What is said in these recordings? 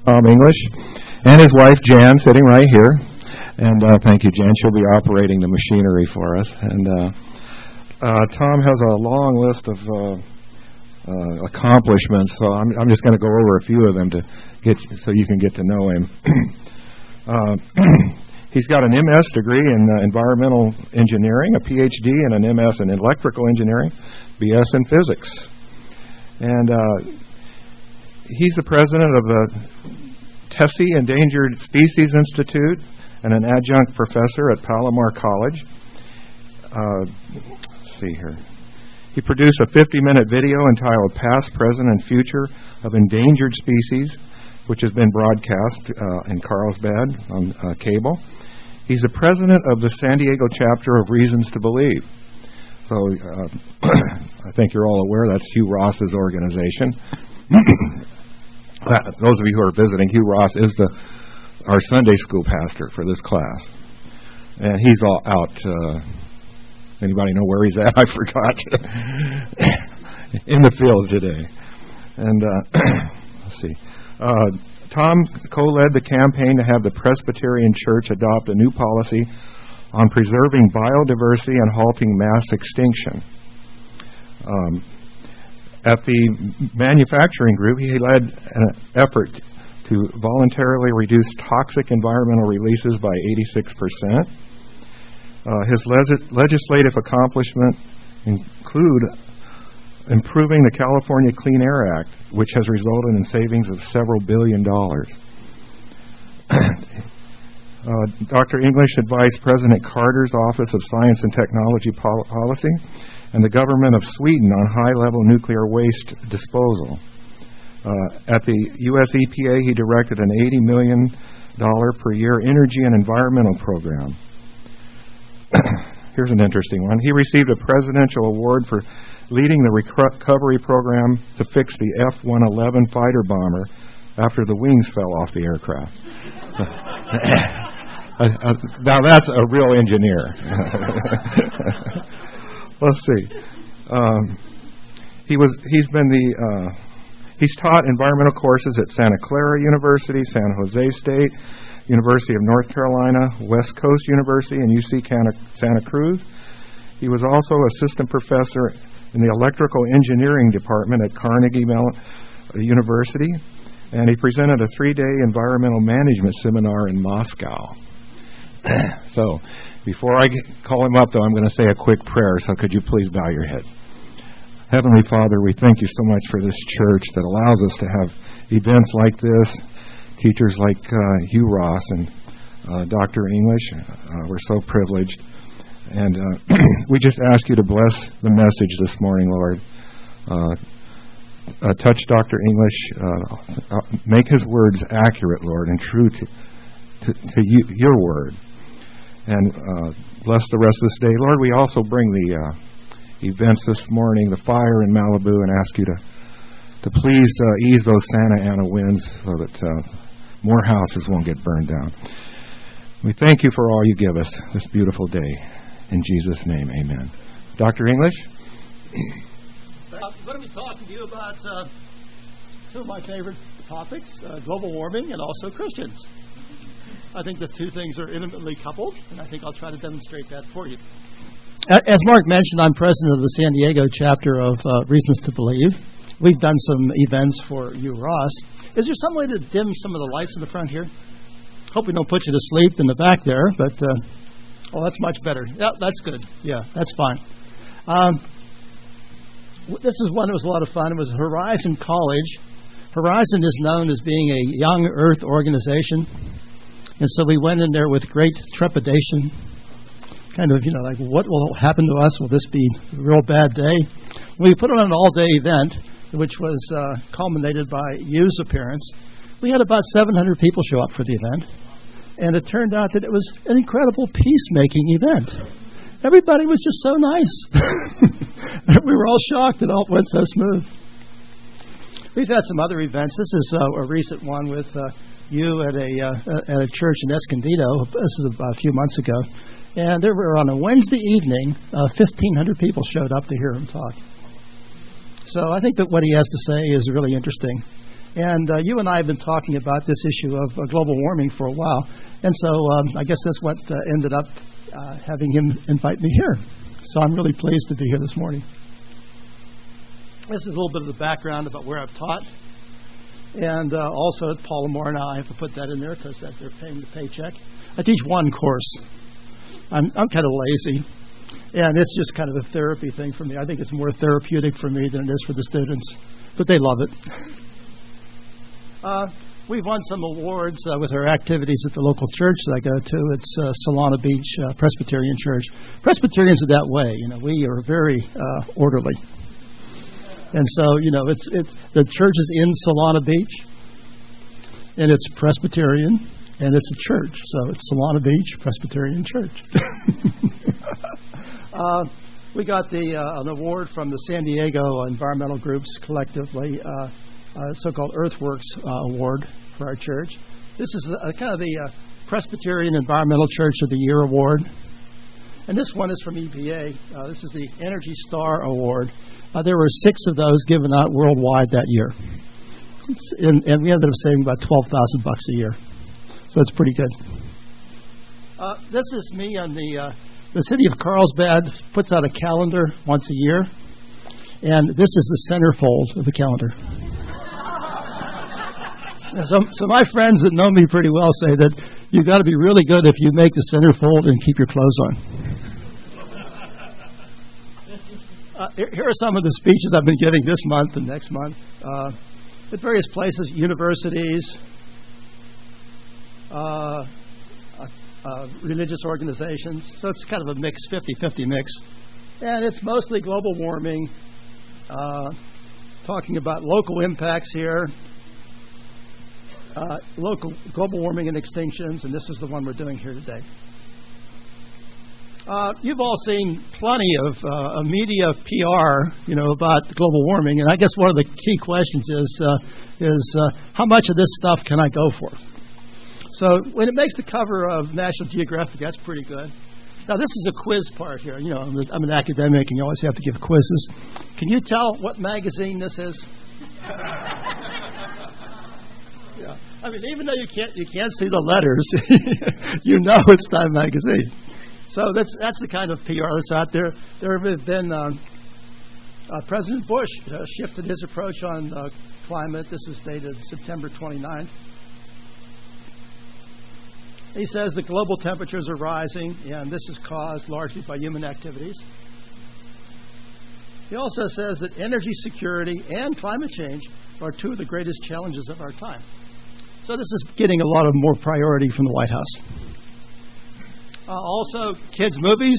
English, and his wife Jan sitting right here. And thank you, Jan. She'll be operating the machinery for us. And Tom has a long list of accomplishments, so I'm just going to go over a few of them so you can get to know him. He's got an MS degree in environmental engineering, a PhD, and an MS in electrical engineering, BS in physics. And he's the president of the Tessie Endangered Species Institute and an adjunct professor at Palomar College. Let's see here. He produced a 50-minute video entitled Past, Present, and Future of Endangered Species, which has been broadcast in Carlsbad on cable. He's the president of the San Diego chapter of Reasons to Believe. So I think you're all aware that's Hugh Ross's organization. Those of you who are visiting, Hugh Ross is our Sunday school pastor for this class. And he's all out. Anybody know where he's at? I forgot. In the field today. And let's see. Tom co-led the campaign to have the Presbyterian Church adopt a new policy on preserving biodiversity and halting mass extinction. At the manufacturing group, he led an effort to voluntarily reduce toxic environmental releases by 86%. His legislative accomplishments include improving the California Clean Air Act, which has resulted in savings of several $billions. Dr. English advised President Carter's Office of Science and Technology Policy and the government of Sweden on high-level nuclear waste disposal. At the U.S. EPA, he directed an $80 million per year energy and environmental program. Here's an interesting one. He received a presidential award for leading the recovery program to fix the F-111 fighter bomber after the wings fell off the aircraft. Now that's a real engineer. Let's see. He's taught environmental courses at Santa Clara University, San Jose State, University of North Carolina, West Coast University, and UC Santa Cruz. He was also assistant professor in the electrical engineering department at Carnegie Mellon University, and he presented a 3-day environmental management seminar in Moscow. So, before I call him up, though, I'm going to say a quick prayer, so could you please bow your heads. Heavenly Father, we thank you so much for this church that allows us to have events like this, teachers like Hugh Ross and Dr. English. We're so privileged. And we just ask you to bless the message this morning, Lord. Touch Dr. English. Make his words accurate, Lord, and true to your word. And bless the rest of this day. Lord, we also bring the events this morning, the fire in Malibu, and ask you to please ease those Santa Ana winds so that more houses won't get burned down. We thank you for all you give us this beautiful day. In Jesus' name, amen. Dr. English? I'm going to be talking to you about two of my favorite topics, global warming and also Christians. I think the two things are intimately coupled, and I think I'll try to demonstrate that for you. As Mark mentioned, I'm president of the San Diego chapter of Reasons to Believe. We've done some events for you, Ross. Is there some way to dim some of the lights in the front here? Hope we don't put you to sleep in the back there, but that's much better. Yeah, that's good. Yeah, that's fine. This is one that was a lot of fun. It was Horizon College. Horizon is known as being a young Earth organization, and so we went in there with great trepidation. Kind of, like, what will happen to us? Will this be a real bad day? We put on an all-day event, which was culminated by Yu's appearance. We had about 700 people show up for the event, and it turned out that it was an incredible peacemaking event. Everybody was just so nice. We were all shocked it all went so smooth. We've had some other events. This is a recent one with you at a church in Escondido. This is a few months ago. And there were, on a Wednesday evening, 1,500 people showed up to hear him talk. So I think that what he has to say is really interesting. And you and I have been talking about this issue of global warming for a while. And so I guess that's what ended up having him invite me here. So I'm really pleased to be here this morning. This is a little bit of the background about where I've taught. And also at Paul Lamar now, I have to put that in there because they're paying the paycheck. I teach one course. I'm kind of lazy. And it's just kind of a therapy thing for me. I think it's more therapeutic for me than it is for the students. But they love it. We've won some awards with our activities at the local church that I go to. It's Solana Beach Presbyterian Church. Presbyterians are that way. We are very orderly. And so, it's the church is in Solana Beach, and it's Presbyterian, and it's a church. So it's Solana Beach Presbyterian Church. We got an award from the San Diego environmental groups collectively, so-called Earthworks Award for our church. This is kind of the Presbyterian Environmental Church of the Year Award. And this one is from EPA. This is the Energy Star Award. There were 6 of those given out worldwide that year. And we ended up saving about $12,000 a year. So it's pretty good. This is me on the city of Carlsbad puts out a calendar once a year. And this is the centerfold of the calendar. So my friends that know me pretty well say that you've got to be really good if you make the centerfold and keep your clothes on. Here are some of the speeches I've been giving this month and next month at various places, universities, religious organizations. So it's kind of a mix, 50-50 mix. And it's mostly global warming, talking about local impacts here, local global warming and extinctions, and this is the one we're doing here today. You've all seen plenty of media PR, about global warming, and I guess one of the key questions is how much of this stuff can I go for? So when it makes the cover of National Geographic, that's pretty good. Now this is a quiz part here. I'm an academic, and you always have to give quizzes. Can you tell what magazine this is? Yeah. I mean, even though you can't see the letters, it's Time Magazine. So that's the kind of PR that's out there. There have been President Bush shifted his approach on climate. This is dated September 29th. He says that global temperatures are rising, and this is caused largely by human activities. He also says that energy security and climate change are 2 of the greatest challenges of our time. So this is getting a lot of more priority from the White House. Also, kids' movies.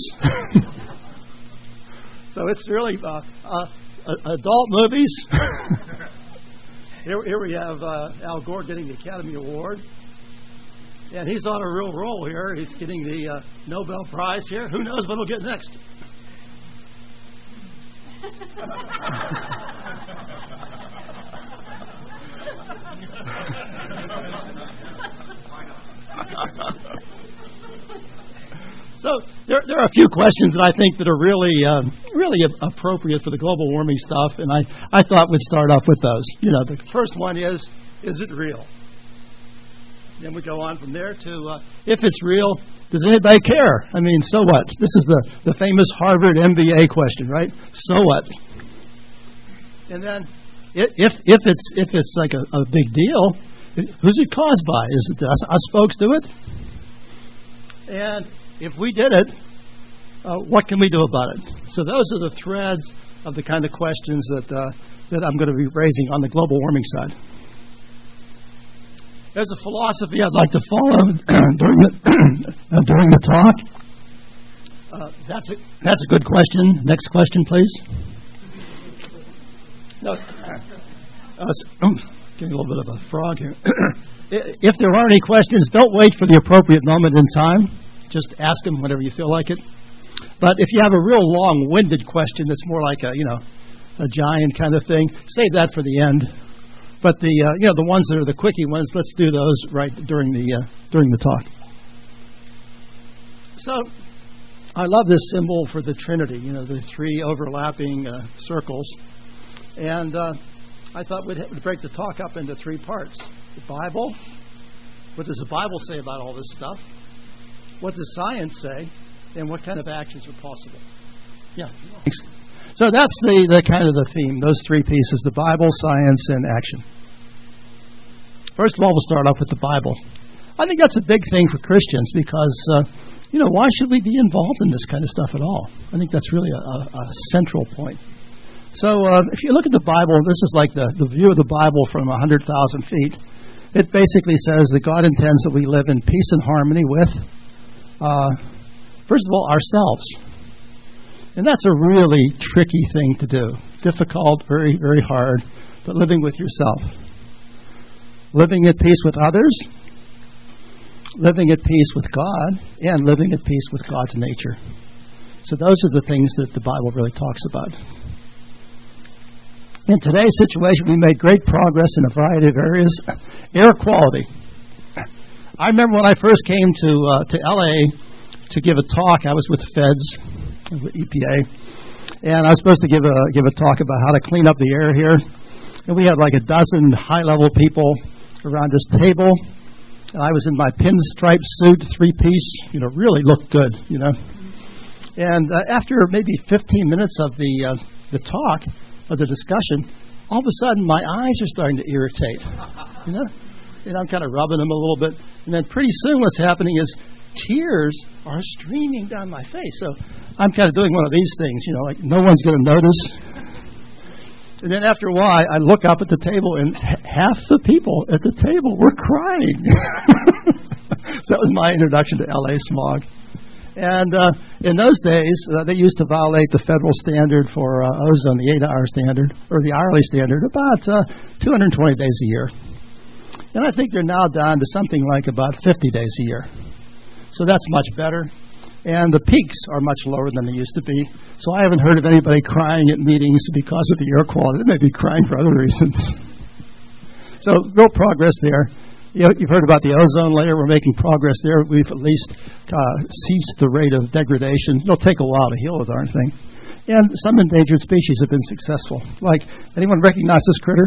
So it's really adult movies. Here we have Al Gore getting the Academy Award. And he's on a real roll here. He's getting the Nobel Prize here. Who knows what he'll get next? So there are a few questions that I think that are really appropriate for the global warming stuff, and I thought we'd start off with those. The first one is it real? Then we go on from there to, if it's real, does anybody care? I mean, so what? This is the famous Harvard MBA question, right? So what? And then if it's like a big deal, who's it caused by? Is it us folks do it? And if we did it, what can we do about it? So those are the threads of the kind of questions that I'm going to be raising on the global warming side. There's a philosophy I'd like to follow during the talk. That's a good question. Next question, please. No, getting a little bit of a frog here. If there aren't any questions, don't wait for the appropriate moment in time. Just ask them whenever you feel like it. But if you have a real long-winded question that's more like a giant kind of thing, save that for the end. But the ones that are the quickie ones, let's do those right during the talk. So I love this symbol for the Trinity. The 3 overlapping circles, and I thought we'd break the talk up into three parts. The Bible. What does the Bible say about all this stuff? What does science say? And what kind of actions are possible? Yeah. Thanks. So that's the kind of the theme, those three pieces, the Bible, science, and action. First of all, we'll start off with the Bible. I think that's a big thing for Christians because, why should we be involved in this kind of stuff at all? I think that's really a central point. So if you look at the Bible, this is like the view of the Bible from 100,000 feet. It basically says that God intends that we live in peace and harmony with, first of all, ourselves. And that's a really tricky thing to do. Difficult, very, very hard, but living with yourself. Living at peace with others, living at peace with God, and living at peace with God's nature. So those are the things that the Bible really talks about. In today's situation, we made great progress in a variety of areas. Air quality. I remember when I first came to L.A. to give a talk, I was with Feds, with EPA, and I was supposed to give a talk about how to clean up the air here. And we had like a dozen high-level people around this table, and I was in my pinstripe suit, three-piece, really looked good, And after maybe 15 minutes of the talk, of the discussion, all of a sudden my eyes are starting to irritate, and I'm kind of rubbing them a little bit, and then pretty soon what's happening is tears are streaming down my face. So I'm kind of doing one of these things, like no one's going to notice. And then after a while, I look up at the table, and half the people at the table were crying. So that was my introduction to LA smog. And in those days, they used to violate the federal standard for ozone, the 8-hour standard, or the hourly standard, about 220 days a year. And I think they're now down to something like about 50 days a year. So that's much better. And the peaks are much lower than they used to be. So I haven't heard of anybody crying at meetings because of the air quality. They may be crying for other reasons. So real progress there. You've heard about the ozone layer. We're making progress there. We've at least ceased the rate of degradation. It'll take a while to heal the darn thing. And some endangered species have been successful. Like, anyone recognize this critter?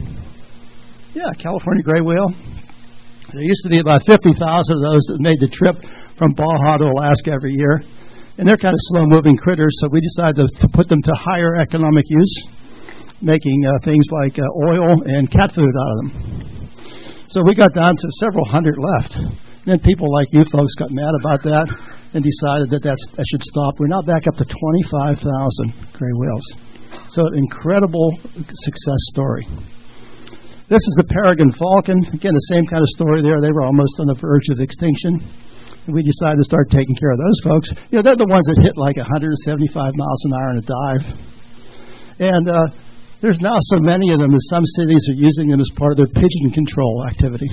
Yeah, California gray whale. There used to be about 50,000 of those that made the trip from Baja to Alaska every year. And they're kind of slow-moving critters, so we decided to put them to higher economic use, making things like oil and cat food out of them. So we got down to several hundred left. And then people like you folks got mad about that and decided that should stop. We're now back up to 25,000 gray whales. So an incredible success story. This is the peregrine falcon. Again, the same kind of story there. They were almost on the verge of extinction. And we decided to start taking care of those folks. They're the ones that hit like 175 miles an hour in a dive. And there's now so many of them that some cities are using them as part of their pigeon control activity.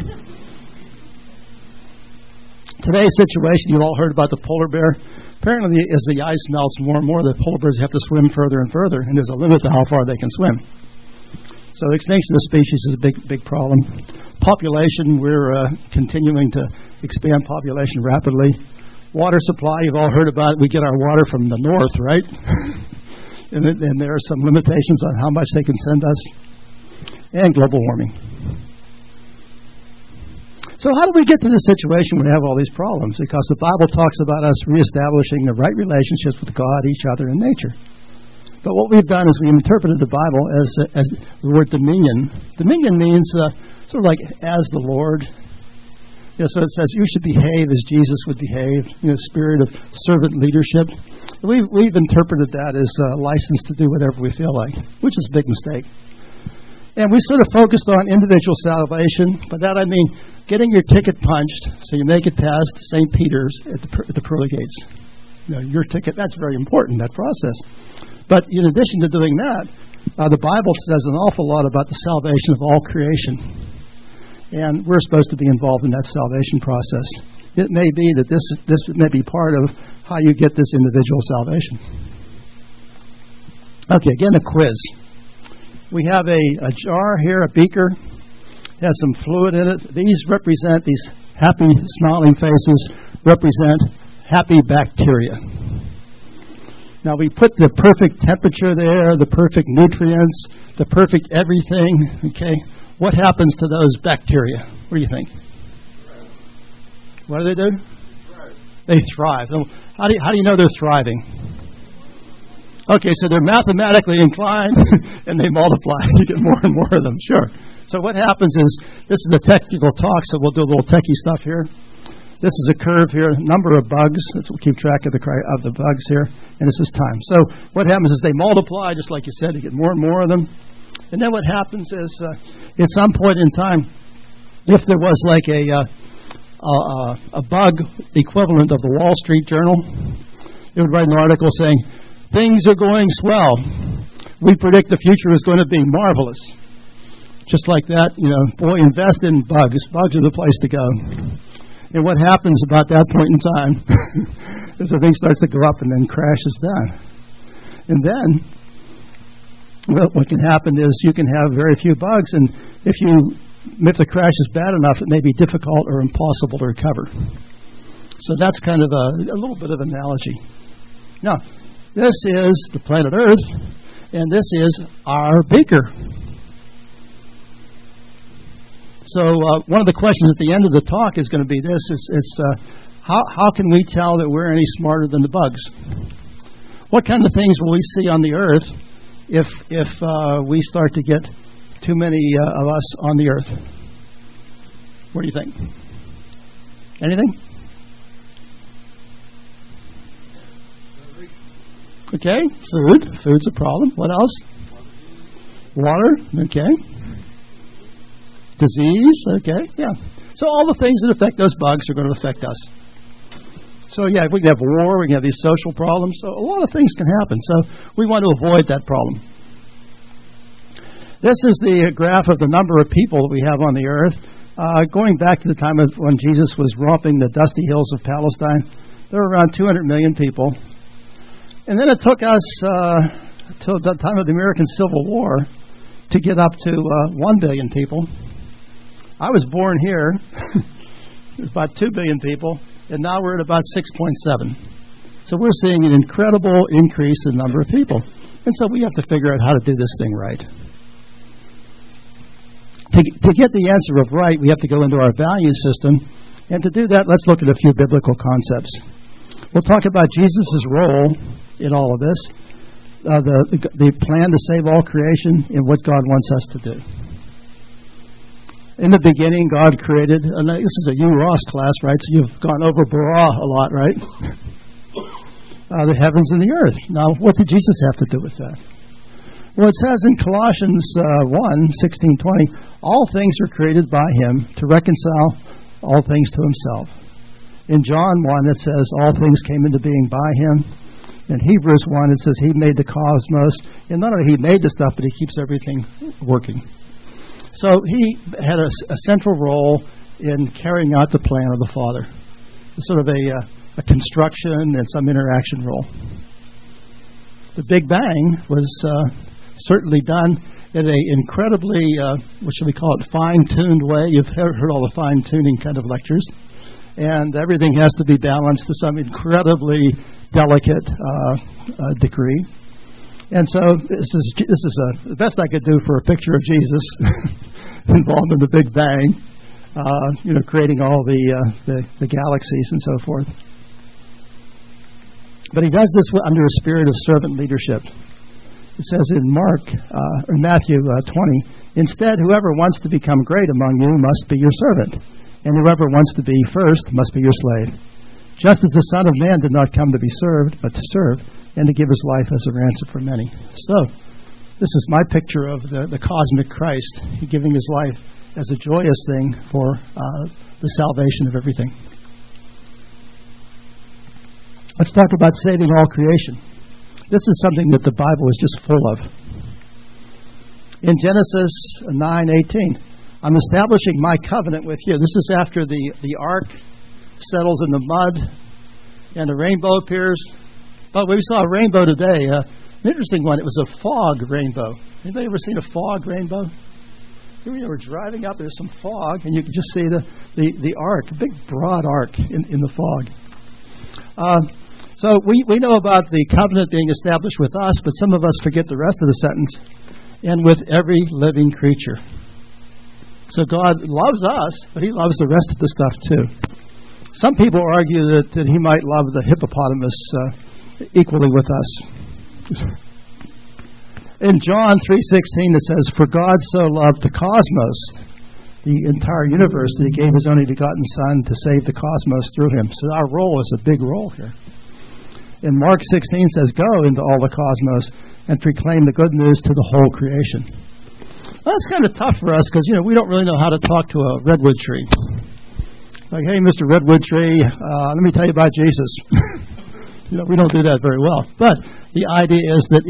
Today's situation, you've all heard about the polar bear. Apparently, as the ice melts more and more, the polar bears have to swim further and further, and there's a limit to how far they can swim. So extinction of species is a big problem. Population, we're continuing to expand population rapidly. Water supply, you've all heard about it. We get our water from the north, right? And there are some limitations on how much they can send us. And global warming. So how do we get to this situation when we have all these problems? Because the Bible talks about us reestablishing the right relationships with God, each other, and nature. But what we've done is we've interpreted the Bible as the word dominion. Dominion means sort of like as the Lord. So it says you should behave as Jesus would behave, spirit of servant leadership. We've interpreted that as a license to do whatever we feel like, which is a big mistake. And we sort of focused on individual salvation. By that I mean getting your ticket punched so you make it past St. Peter's at the pearly gates. Your ticket, that's very important, that process. But in addition to doing that, the Bible says an awful lot about the salvation of all creation. And we're supposed to be involved in that salvation process. It may be that this may be part of how you get this individual salvation. Okay, again, a quiz. We have a jar here, a beaker. It has some fluid in it. These happy, smiling faces represent happy bacteria. Now, we put the perfect temperature there, the perfect nutrients, the perfect everything, okay? What happens to those bacteria? What do you think? What do they do? They thrive. How do you know they're thriving? Okay, so they're mathematically inclined, and they multiply. You get more and more of them, sure. So what happens is, this is a technical talk, so we'll do a little techie stuff here. This is a curve here, number of bugs. We'll keep track of the bugs here, and this is time. So what happens is they multiply, just like you said, you get more and more of them. And then what happens is, at some point in time, if there was like a bug equivalent of the Wall Street Journal, it would write an article saying, things are going swell. We predict the future is going to be marvelous. Just like that, boy, invest in bugs. Bugs are the place to go. And what happens about that point in time is the thing starts to go up and then crashes down. And then what can happen is you can have very few bugs, and if the crash is bad enough, it may be difficult or impossible to recover. So that's kind of a little bit of analogy. Now, this is the planet Earth, and this is our beaker. So one of the questions at the end of the talk is going to be this: how can we tell that we're any smarter than the bugs? What kind of things will we see on the Earth if we start to get too many of us on the Earth? What do you think? Anything? Okay, food. Food's a problem. What else? Water. Okay. Disease. Okay, yeah. So all the things that affect those bugs are going to affect us. So yeah, we can have war, we can have these social problems. So a lot of things can happen. So we want to avoid that problem. This is the graph of the number of people that we have on the earth. Going back to the time of when Jesus was romping the dusty hills of Palestine, there were around 200 million people. And then it took us till the time of the American Civil War to get up to 1 billion people. I was born here. There's about 2 billion people, and now we're at about 6.7. So we're seeing an incredible increase in number of people. And so we have to figure out how to do this thing right. To get the answer of right, we have to go into our value system. And to do that, let's look at a few biblical concepts. We'll talk about Jesus' role in all of this, the plan to save all creation, and what God wants us to do. In the beginning, God created, and this is a Hugh Ross class, right? So you've gone over bara a lot, right? The heavens and the earth. Now, what did Jesus have to do with that? Well, it says in Colossians 1:16-20, all things were created by him to reconcile all things to himself. In John 1, it says all things came into being by him. In Hebrews 1, it says he made the cosmos. And not only he made the stuff, but he keeps everything working. So he had a central role in carrying out the plan of the Father. Sort of a construction and some interaction role. The Big Bang was certainly done in an incredibly, what should we call it, fine-tuned way. You've heard all the fine-tuning kind of lectures. And everything has to be balanced to some incredibly delicate degree. And so this is the best I could do for a picture of Jesus involved in the Big Bang, creating all the galaxies and so forth. But he does this under a spirit of servant leadership. It says in Matthew 20, instead, whoever wants to become great among you must be your servant, and whoever wants to be first must be your slave. Just as the Son of Man did not come to be served, but to serve, and to give his life as a ransom for many. So, this is my picture of the cosmic Christ, giving his life as a joyous thing for the salvation of everything. Let's talk about saving all creation. This is something that the Bible is just full of. In Genesis 9:18, I'm establishing my covenant with you. This is after the ark settles in the mud and the rainbow appears. But we saw a rainbow today. An interesting one. It was a fog rainbow. Anybody ever seen a fog rainbow? Here we were driving up. There's some fog, and you can just see the ark, a big broad ark in the fog. So we know about the covenant being established with us, but some of us forget the rest of the sentence. And with every living creature. So God loves us, but he loves the rest of the stuff too. Some people argue that he might love the hippopotamus equally with us. In John 3:16 it says, "For God so loved the cosmos," the entire universe, that he gave his only begotten Son to save the cosmos through him. So our role is a big role here. And Mark 16 says, "Go into all the cosmos and proclaim the good news to the whole creation." Well, that's kind of tough for us because, we don't really know how to talk to a redwood tree. Like, "Hey, Mr. Redwood Tree, let me tell you about Jesus." We don't do that very well. But the idea is that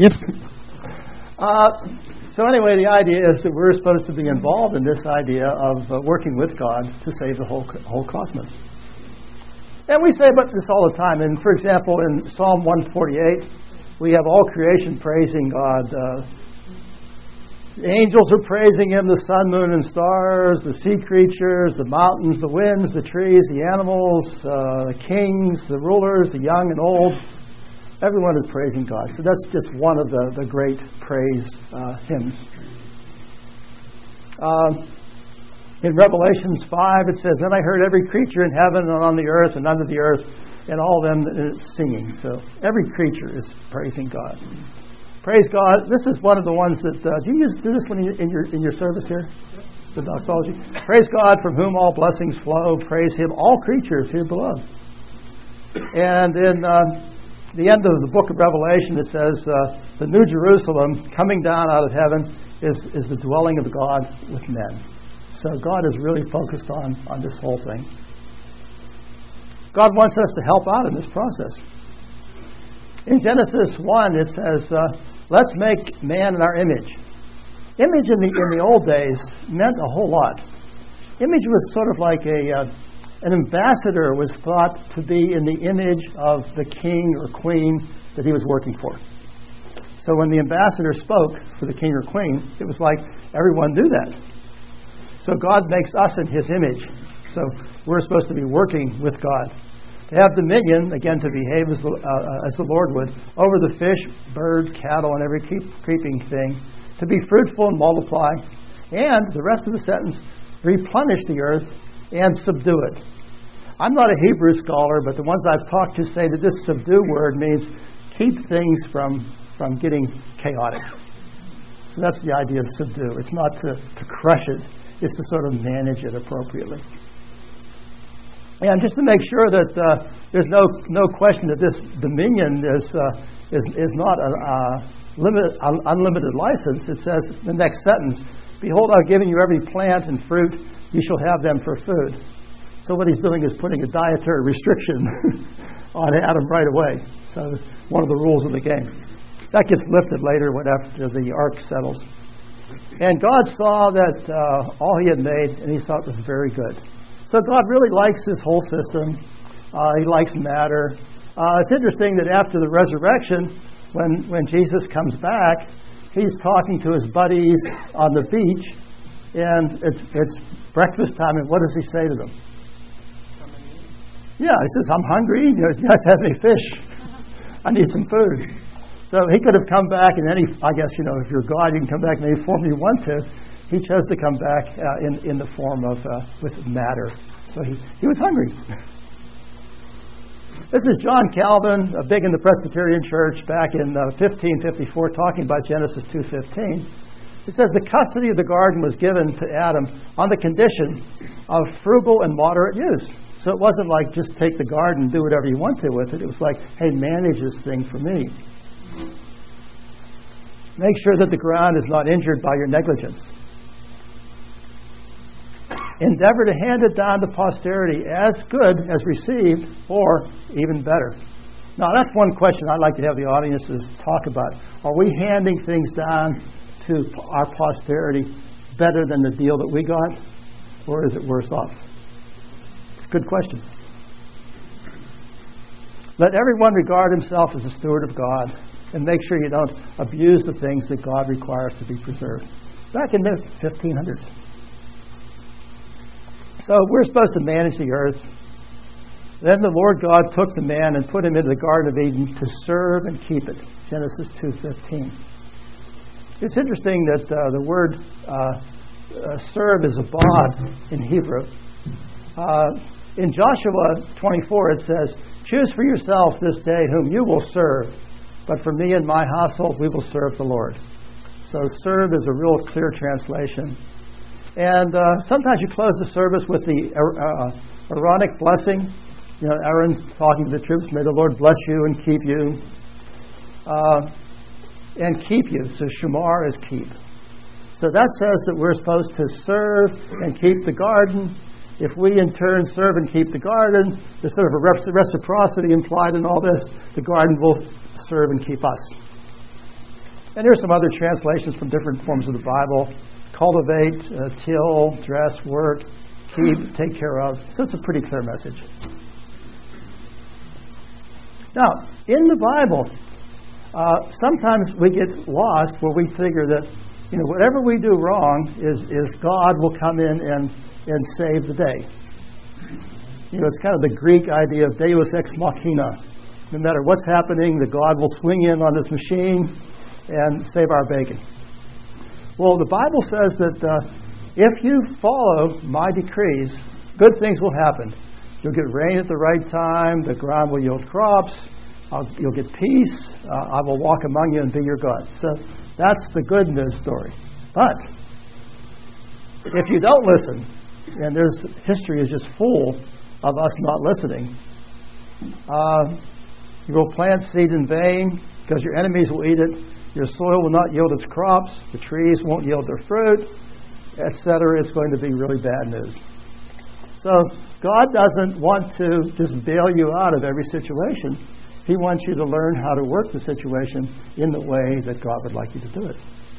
the idea is that we're supposed to be involved in this idea of working with God to save the whole cosmos. And we say about this all the time. And, for example, in Psalm 148, we have all creation praising God. The angels are praising him, the sun, moon, and stars, the sea creatures, the mountains, the winds, the trees, the animals, the kings, the rulers, the young and old. Everyone is praising God. So that's just one of the great praise hymns. In Revelations 5, it says, "Then I heard every creature in heaven and on the earth and under the earth, and all them that is singing." So every creature is praising God. Praise God. This is one of the ones that do you do this when in your service here, the doxology? Praise God, from whom all blessings flow. Praise Him, all creatures here below. And in the end of the book of Revelation, it says the New Jerusalem coming down out of heaven is the dwelling of God with men. So God is really focused on this whole thing. God wants us to help out in this process. In Genesis 1, it says, "Let's make man in our image." Image in the old days meant a whole lot. Image was sort of like an ambassador was thought to be in the image of the king or queen that he was working for. So when the ambassador spoke for the king or queen, it was like everyone knew that. So God makes us in His image. So we're supposed to be working with God. To have dominion, again, to behave as the Lord would, over the fish, bird, cattle, and every creeping thing. To be fruitful and multiply. And, the rest of the sentence, replenish the earth and subdue it. I'm not a Hebrew scholar, but the ones I've talked to say that this subdue word means keep things from getting chaotic. So that's the idea of subdue. It's not to crush it. It's to sort of manage it appropriately. And just to make sure that there's no question that this dominion is not an unlimited license, it says in the next sentence, "Behold, I've given you every plant and fruit, you shall have them for food." So what he's doing is putting a dietary restriction on Adam right away. So one of the rules of the game. That gets lifted later after the ark settles. And God saw that all He had made, and He thought it was very good. So God really likes this whole system. He likes matter. It's interesting that after the resurrection, when Jesus comes back, He's talking to His buddies on the beach, and it's breakfast time, and what does He say to them? Yeah, He says, "I'm hungry. You guys have any fish? I need some food." So He could have come back in I guess, if you're God, you can come back in any form you want to. He chose to come back in the form of with matter. So he was hungry. This is John Calvin, big in the Presbyterian Church, back in 1554, talking about Genesis 2:15. It says, "The custody of the garden was given to Adam on the condition of frugal and moderate use." So it wasn't like just take the garden, do whatever you want to with it. It was like, hey, manage this thing for me. Make sure that the ground is not injured by your negligence. Endeavor to hand it down to posterity as good as received, or even better. Now, that's one question I'd like to have the audiences talk about. Are we handing things down to our posterity better than the deal that we got, or is it worse off? It's a good question. Let everyone regard himself as a steward of God, and make sure you don't abuse the things that God requires to be preserved. Back in the 1500s. So we're supposed to manage the earth. Then the Lord God took the man and put him into the Garden of Eden to serve and keep it. Genesis 2:15. It's interesting that the word serve is abad in Hebrew. In Joshua 24 it says, "Choose for yourselves this day whom you will serve, but for me and my household we will serve the Lord." So serve is a real clear translation. And sometimes you close the service with the Aaronic blessing. You know, Aaron's talking to the troops, "May the Lord bless you and keep you." And keep you. So shamar is keep. So that says that we're supposed to serve and keep the garden. If we in turn serve and keep the garden, there's sort of a reciprocity implied in all this. The garden will serve and keep us. And there's some other translations from different forms of the Bible. Cultivate, till, dress, work, keep, take care of. So it's a pretty clear message. Now, in the Bible, sometimes we get lost where we figure that, you know, whatever we do wrong is God will come in and save the day. You know, it's kind of the Greek idea of Deus ex machina. No matter what's happening, the God will swing in on this machine and save our bacon. Well, the Bible says that if you follow my decrees, good things will happen. You'll get rain at the right time. The ground will yield crops. You'll get peace. I will walk among you and be your God. So that's the good news story. But if you don't listen, and history is just full of us not listening, you will plant seed in vain because your enemies will eat it. Your soil will not yield its crops. The trees won't yield their fruit, etc. It's going to be really bad news. So God doesn't want to just bail you out of every situation. He wants you to learn how to work the situation in the way that God would like you to do it.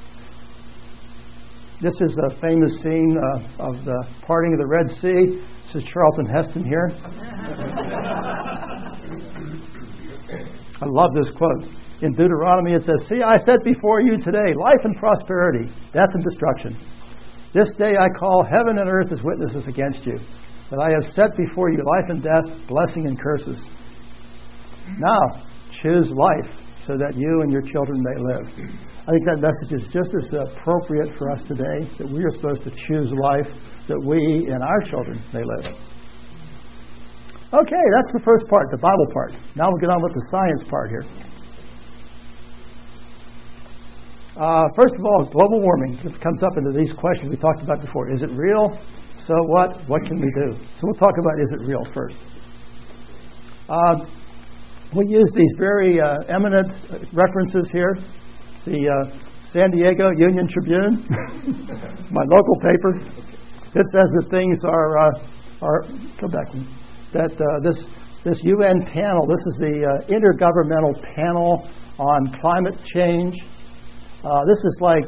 This is a famous scene of the parting of the Red Sea. This is Charlton Heston here. I love this quote. In Deuteronomy it says, "See, I set before you today life and prosperity, death and destruction. This day I call heaven and earth as witnesses against you, that I have set before you life and death, blessing and curses. Now, choose life so that you and your children may live." I think that message is just as appropriate for us today, that we are supposed to choose life that we and our children may live. Okay, that's the first part, the Bible part. Now we'll get on with the science part here. First of all, global warming. It comes up into these questions we talked about before. Is it real? So what? What can we do? So we'll talk about is it real first. We use these very eminent references here. The San Diego Union Tribune, my local paper. It says that things are go back. That this UN panel. This is the Intergovernmental Panel on Climate Change. This is like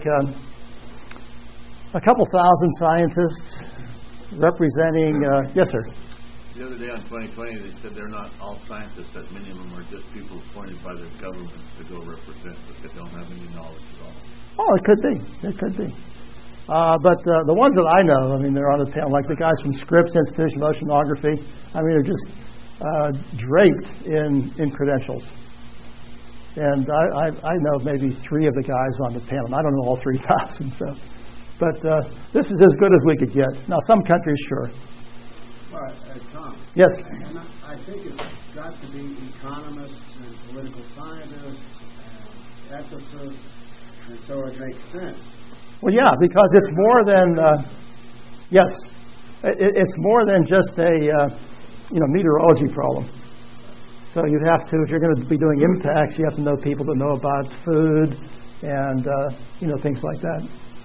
a couple thousand scientists representing. Yes, sir. The other day on 2020, they said they're not all scientists at minimum, are just people appointed by the government to go represent, but they don't have any knowledge at all. Oh, it could be. It could be. But the ones that I know, I mean, they're on the panel, like the guys from Scripps Institution of Oceanography. I mean, they're just draped in credentials. And I know maybe 3 of the guys on the panel. I don't know all 3,000. But this is as good as we could get. Now, some countries, sure. All right, Tom. Yes. And I think it's got to be economists and political scientists and ethicists, and so it makes sense. Well, yeah, because it's more than yes, it's more than just a meteorology problem. So you have to, if you're going to be doing impacts, you have to know people that know about food and things like that.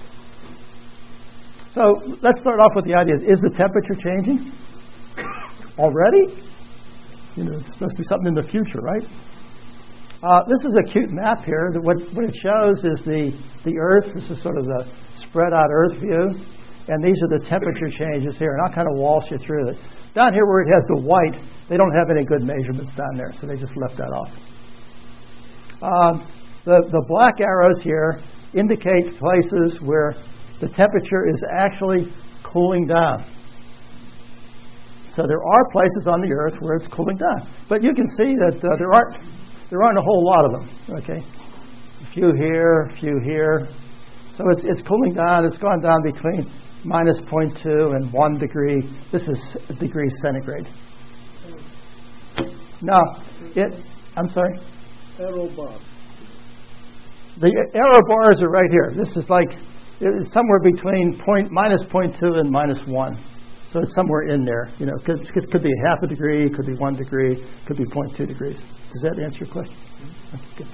So let's start off with the idea: is the temperature changing already? It's supposed to be something in the future, right? This is a cute map here. What it shows is the Earth. This is sort of the spread out Earth view. And these are the temperature changes here. And I'll kind of waltz you through it. Down here where it has the white, they don't have any good measurements down there. So they just left that off. The black arrows here indicate places where the temperature is actually cooling down. So there are places on the Earth where it's cooling down. But you can see that there aren't a whole lot of them. Okay, a few here, a few here. So it's cooling down. It's gone down between minus 0.2 and 1 degree. This is degrees centigrade. Now, I'm sorry? Arrow bar. The arrow bars are right here. This is like it's somewhere between minus 0.2 and minus 1. So it's somewhere in there. You know, it could be half a degree, could be 1 degree, could be 0.2 degrees. Does that answer your question? Good.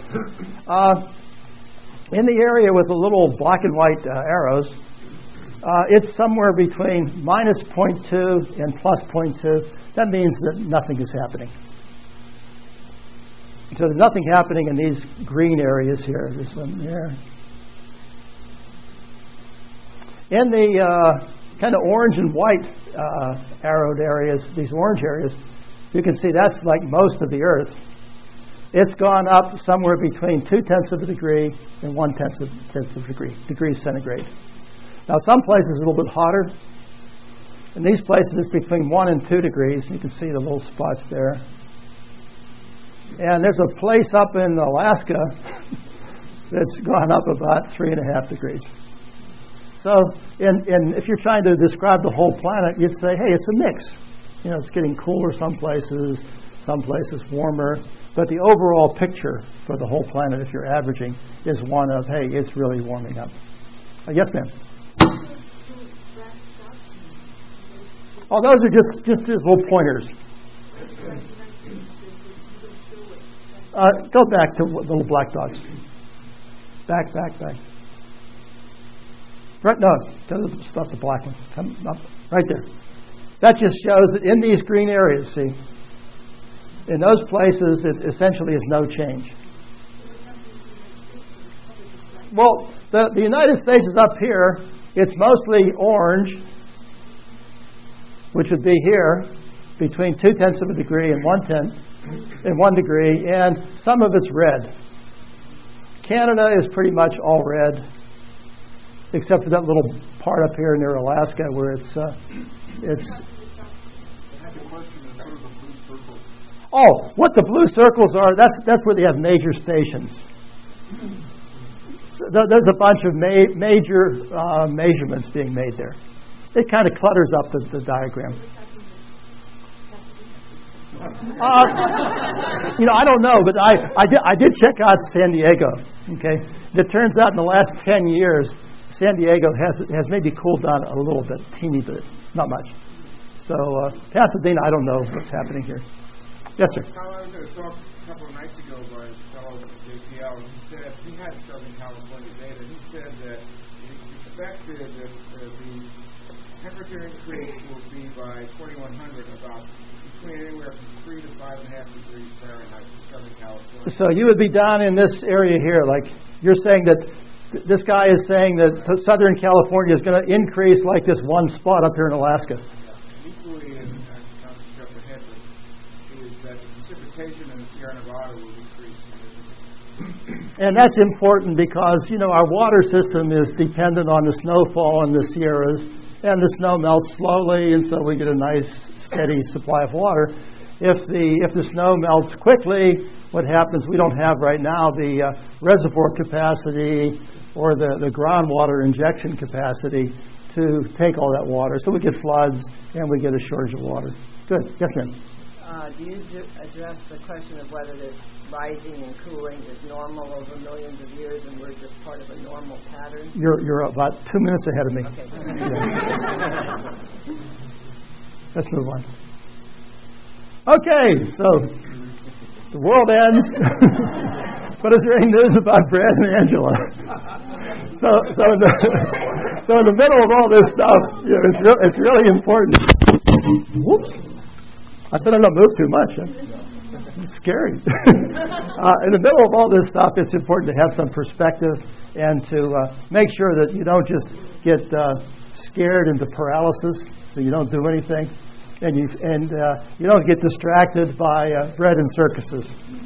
In the area with the little black and white arrows, it's somewhere between minus 0.2 and plus 0.2. That means that nothing is happening. So there's nothing happening in these green areas here. This one there. In the kind of orange and white arrowed areas, these orange areas, you can see that's like most of the Earth. It's gone up somewhere between 0.2 of a degree and 0.1 of a degree, degrees centigrade. Now, some places are a little bit hotter. In these places, it's between 1 and 2 degrees. You can see the little spots there. And there's a place up in Alaska that's gone up about 3.5 degrees. So, if you're trying to describe the whole planet, you'd say, hey, it's a mix. You know, it's getting cooler some places warmer. But the overall picture for the whole planet, if you're averaging, is one of, hey, it's really warming up. Yes, ma'am? Oh, those are just little pointers. Go back to the little black dots. Back. Right, no, stop the black one. Come up, right there. That just shows that in these green areas, see, in those places, it essentially is no change. Well, the United States is up here. It's mostly orange, which would be here, between 0.2 of a degree and 1 degree, and some of it's red. Canada is pretty much all red, except for that little part up here near Alaska where it's. Oh, what the blue circles are? That's where they have major stations. So there's a bunch of major measurements being made there. It kind of clutters up the diagram. I don't know, but I did check out San Diego. Okay, it turns out in the last 10 years, San Diego has maybe cooled down a little bit, teeny bit, not much. So Pasadena, I don't know what's happening here. Yes, sir. I was at a talk a couple of nights ago by a fellow at JPL, and he said he had Southern California data. He said that he expected that the temperature increase will be by 2100 about between anywhere from 3 to 5.5 degrees Fahrenheit for Southern California. So you would be down in this area here, like you're saying that this guy is saying that Southern California is going to increase like this one spot up here in Alaska. Yeah. Equally, and not to jump ahead, but is that the precipitation in the Sierra Nevada will increase significantly. And that's important because, our water system is dependent on the snowfall in the Sierras, and the snow melts slowly, and so we get a nice, steady supply of water. If the snow melts quickly, what happens, we don't have right now the reservoir capacity or the groundwater injection capacity to take all that water. So we get floods and we get a shortage of water. Good. Yes, ma'am. Do you address the question of whether this rising and cooling is normal over millions of years and we're just part of a normal pattern? You're about 2 minutes ahead of me. Okay. Yeah. Let's move on. Okay, so the world ends. But is there any news about Brad and Angela? So in the middle of all this stuff, it's really important. Whoops! I better not move too much. It's scary. In the middle of all this stuff, it's important to have some perspective and to make sure that you don't just get scared into paralysis, so you don't do anything. And you don't get distracted by bread and circuses.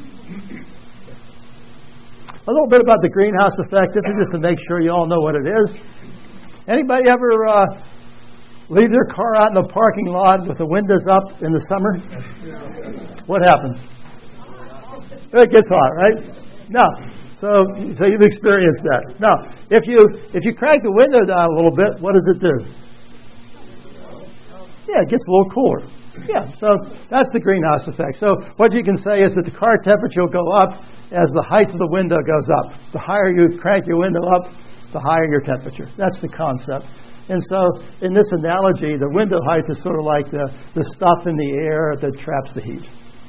A little bit about the greenhouse effect. This is just to make sure you all know what it is. Anybody ever leave their car out in the parking lot with the windows up in the summer? What happens? It gets hot, right? No. So you've experienced that. Now, if you crank the window down a little bit, what does it do? Yeah, it gets a little cooler. Yeah, so that's the greenhouse effect. So what you can say is that the car temperature will go up as the height of the window goes up. The higher you crank your window up, the higher your temperature. That's the concept. And so in this analogy, the window height is sort of like the stuff in the air that traps the heat.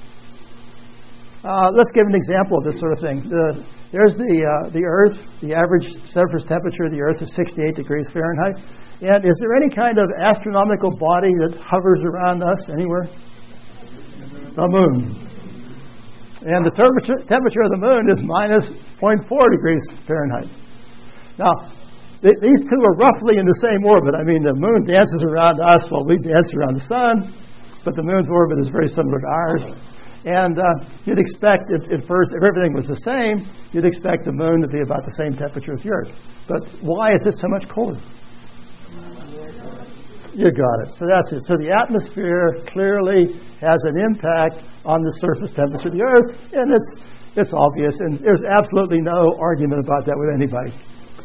Let's give an example of this sort of thing. There's the Earth. The average surface temperature of the Earth is 68 degrees Fahrenheit. And is there any kind of astronomical body that hovers around us anywhere? The moon. And the temperature of the moon is minus 0.4 degrees Fahrenheit. Now, these two are roughly in the same orbit. I mean, the moon dances around us while we dance around the sun, but the moon's orbit is very similar to ours. And you'd expect, at first, if everything was the same, you'd expect the moon to be about the same temperature as the Earth. But why is it so much colder? You got it. So that's it. So the atmosphere clearly has an impact on the surface temperature of the Earth, and it's obvious, and there's absolutely no argument about that with anybody.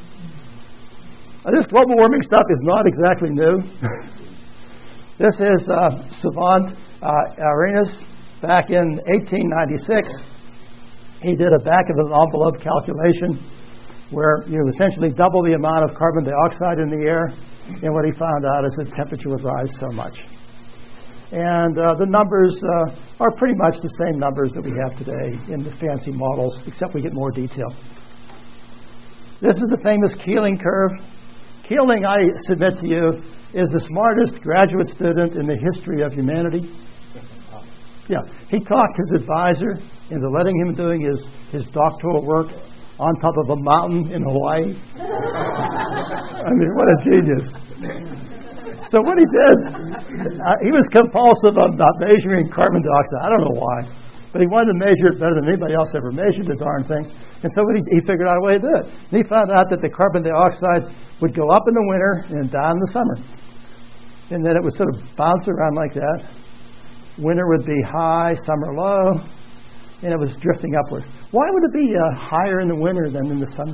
This global warming stuff is not exactly new. This is Savant Arrhenius back in 1896. He did a back-of-an-envelope calculation where you essentially double the amount of carbon dioxide in the air, and what he found out is that temperature would rise so much. And the numbers are pretty much the same numbers that we have today in the fancy models, except we get more detail. This is the famous Keeling curve. Keeling, I submit to you, is the smartest graduate student in the history of humanity. Yeah, he talked his advisor into letting him doing his doctoral work on top of a mountain in Hawaii. I mean, what a genius. So what he did, he was compulsive about measuring carbon dioxide. I don't know why, but he wanted to measure it better than anybody else ever measured the darn thing. And so he figured out a way to do it. And he found out that the carbon dioxide would go up in the winter and down in the summer. And then it would sort of bounce around like that. Winter would be high, summer low, and it was drifting upward. Why would it be higher in the winter than in the summer?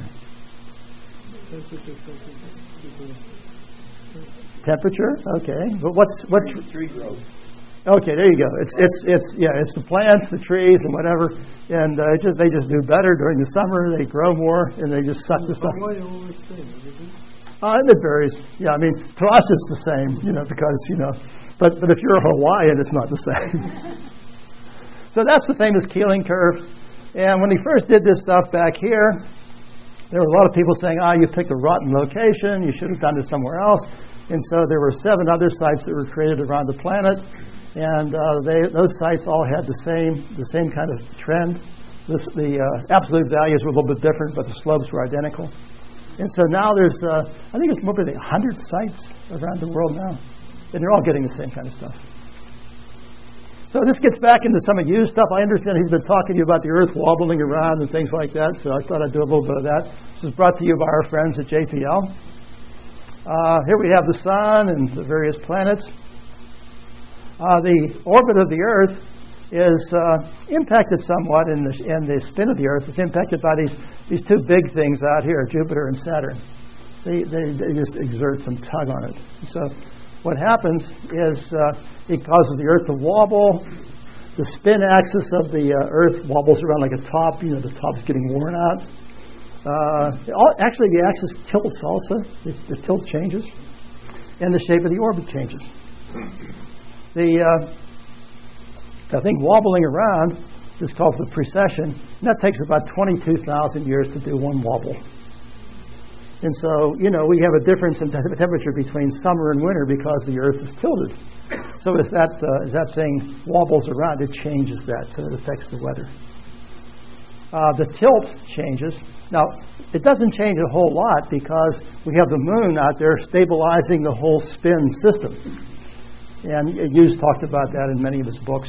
Temperature, okay. But what Tree growth. Okay, there you go. It's the plants, the trees, and whatever, and they just do better during the summer. They grow more, and they just suck the stuff. Why always same? It varies. Yeah, I mean, to us it's the same, because but if you're a Hawaiian, it's not the same. So that's the famous Keeling curve. And when he first did this stuff back here, there were a lot of people saying, you picked a rotten location. You should have done it somewhere else. And so there were 7 other sites that were created around the planet. And those sites all had the same kind of trend. The absolute values were a little bit different, but the slopes were identical. And so now there's, I think it's more than 100 sites around the world now. And they're all getting the same kind of stuff. So this gets back into some of Yu's stuff. I understand he's been talking to you about the Earth wobbling around and things like that, so I thought I'd do a little bit of that. This is brought to you by our friends at JPL. Here we have the Sun and the various planets. The orbit of the Earth is impacted somewhat in the spin of the Earth. It's impacted by these 2 big things out here, Jupiter and Saturn. They just exert some tug on it. So what happens is it causes the Earth to wobble. The spin axis of the Earth wobbles around like a top. The top's getting worn out. Actually, the axis tilts also. The tilt changes. And the shape of the orbit changes. The thing wobbling around is called the precession. And that takes about 22,000 years to do one wobble. And so, we have a difference in temperature between summer and winter because the Earth is tilted. So as that thing wobbles around, it changes that, so it affects the weather. The tilt changes. Now, it doesn't change a whole lot because we have the moon out there stabilizing the whole spin system. And Yu's talked about that in many of his books.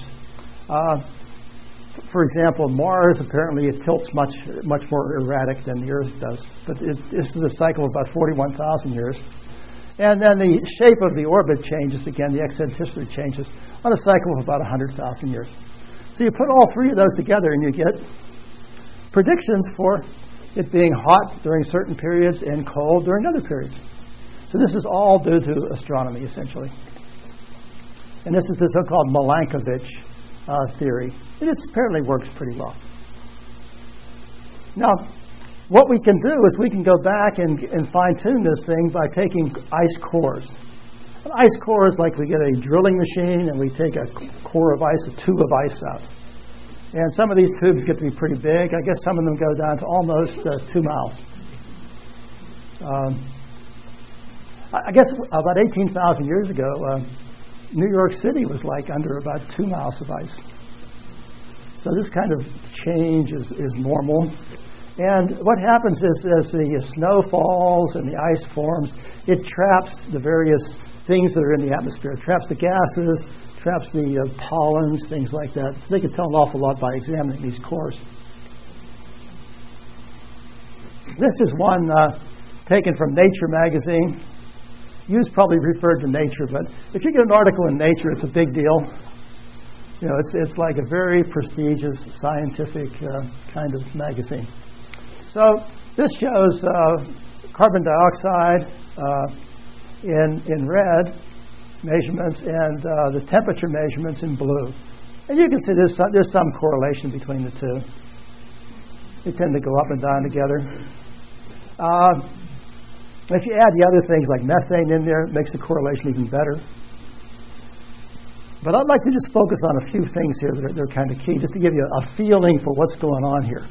For example, Mars, apparently it tilts much more erratic than the Earth does. But this is a cycle of about 41,000 years. And then the shape of the orbit changes again, the eccentricity changes on a cycle of about 100,000 years. So you put all three of those together and you get predictions for it being hot during certain periods and cold during other periods. So this is all due to astronomy, essentially. And this is the so-called Milankovitch theory. And it apparently works pretty well. Now, what we can do is we can go back and fine-tune this thing by taking ice cores. An ice core is like we get a drilling machine and we take a core of ice, a tube of ice out. And some of these tubes get to be pretty big. I guess some of them go down to almost 2 miles. I guess about 18,000 years ago, New York City was like under about 2 miles of ice. So this kind of change is normal. And what happens is as the snow falls and the ice forms, it traps the various things that are in the atmosphere. It traps the gases, traps the pollens, things like that. So they can tell an awful lot by examining these cores. This is one taken from Nature magazine. You've probably referred to Nature, but if you get an article in Nature, it's a big deal. You know, it's like a very prestigious scientific kind of magazine. So this shows carbon dioxide in red measurements and the temperature measurements in blue. And you can see there's some correlation between the two. They tend to go up and down together. If you add the other things like methane in there, it makes the correlation even better. But I'd like to just focus on a few things here that are kind of key, just to give you a feeling for what's going on here.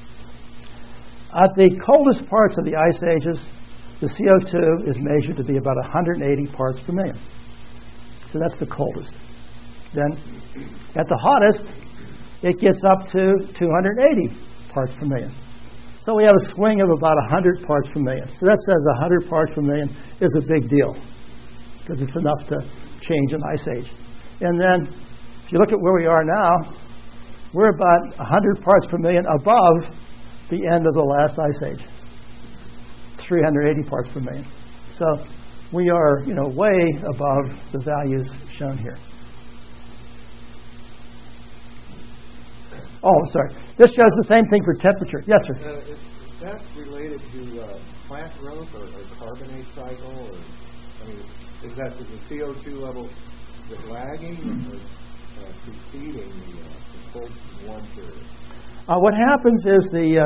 At the coldest parts of the ice ages, the CO2 is measured to be about 180 parts per million. So that's the coldest. Then at the hottest, it gets up to 280 parts per million. So we have a swing of about 100 parts per million. So that says 100 parts per million is a big deal because it's enough to change an ice age. And then if you look at where we are now, we're about 100 parts per million above the end of the last ice age, 380 parts per million. So we are, way above the values shown here. Oh, sorry. This shows the same thing for temperature. Yes, sir. Is that related to plant growth or carbonate cycle? Is that the CO2 level is it lagging or preceding the cold warm period? What happens is the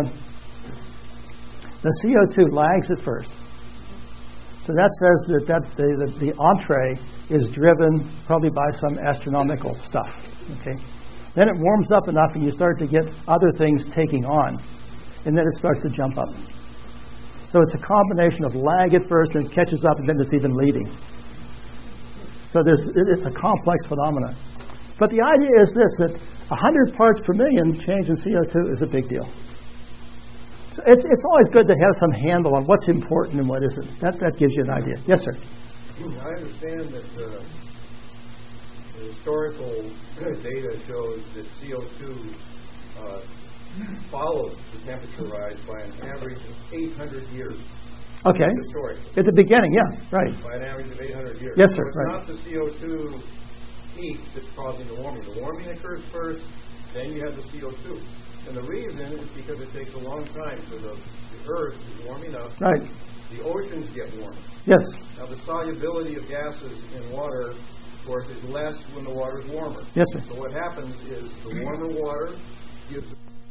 CO2 lags at first. So that says that the entree is driven probably by some astronomical stuff. Okay. Then it warms up enough and you start to get other things taking on. And then it starts to jump up. So it's a combination of lag at first and it catches up and then it's even leading. So it's a complex phenomenon. But the idea is this, that 100 parts per million change in CO2 is a big deal. So it's always good to have some handle on what's important and what isn't. That gives you an idea. Yes, sir. I understand that the historical data shows that CO2 follows the temperature rise by an average of 800 years. Okay. Historically. At the beginning, yeah, right. By an average of 800 years. Yes, sir. So it's not the CO2 heat that's causing the warming. The warming occurs first, then you have the CO2. And the reason is because it takes a long time for the Earth is warming up. Right. The oceans get warmer. Yes. Now, the solubility of gases in water, of course, is less when the water is warmer. Yes, sir. So what happens is the warmer water gives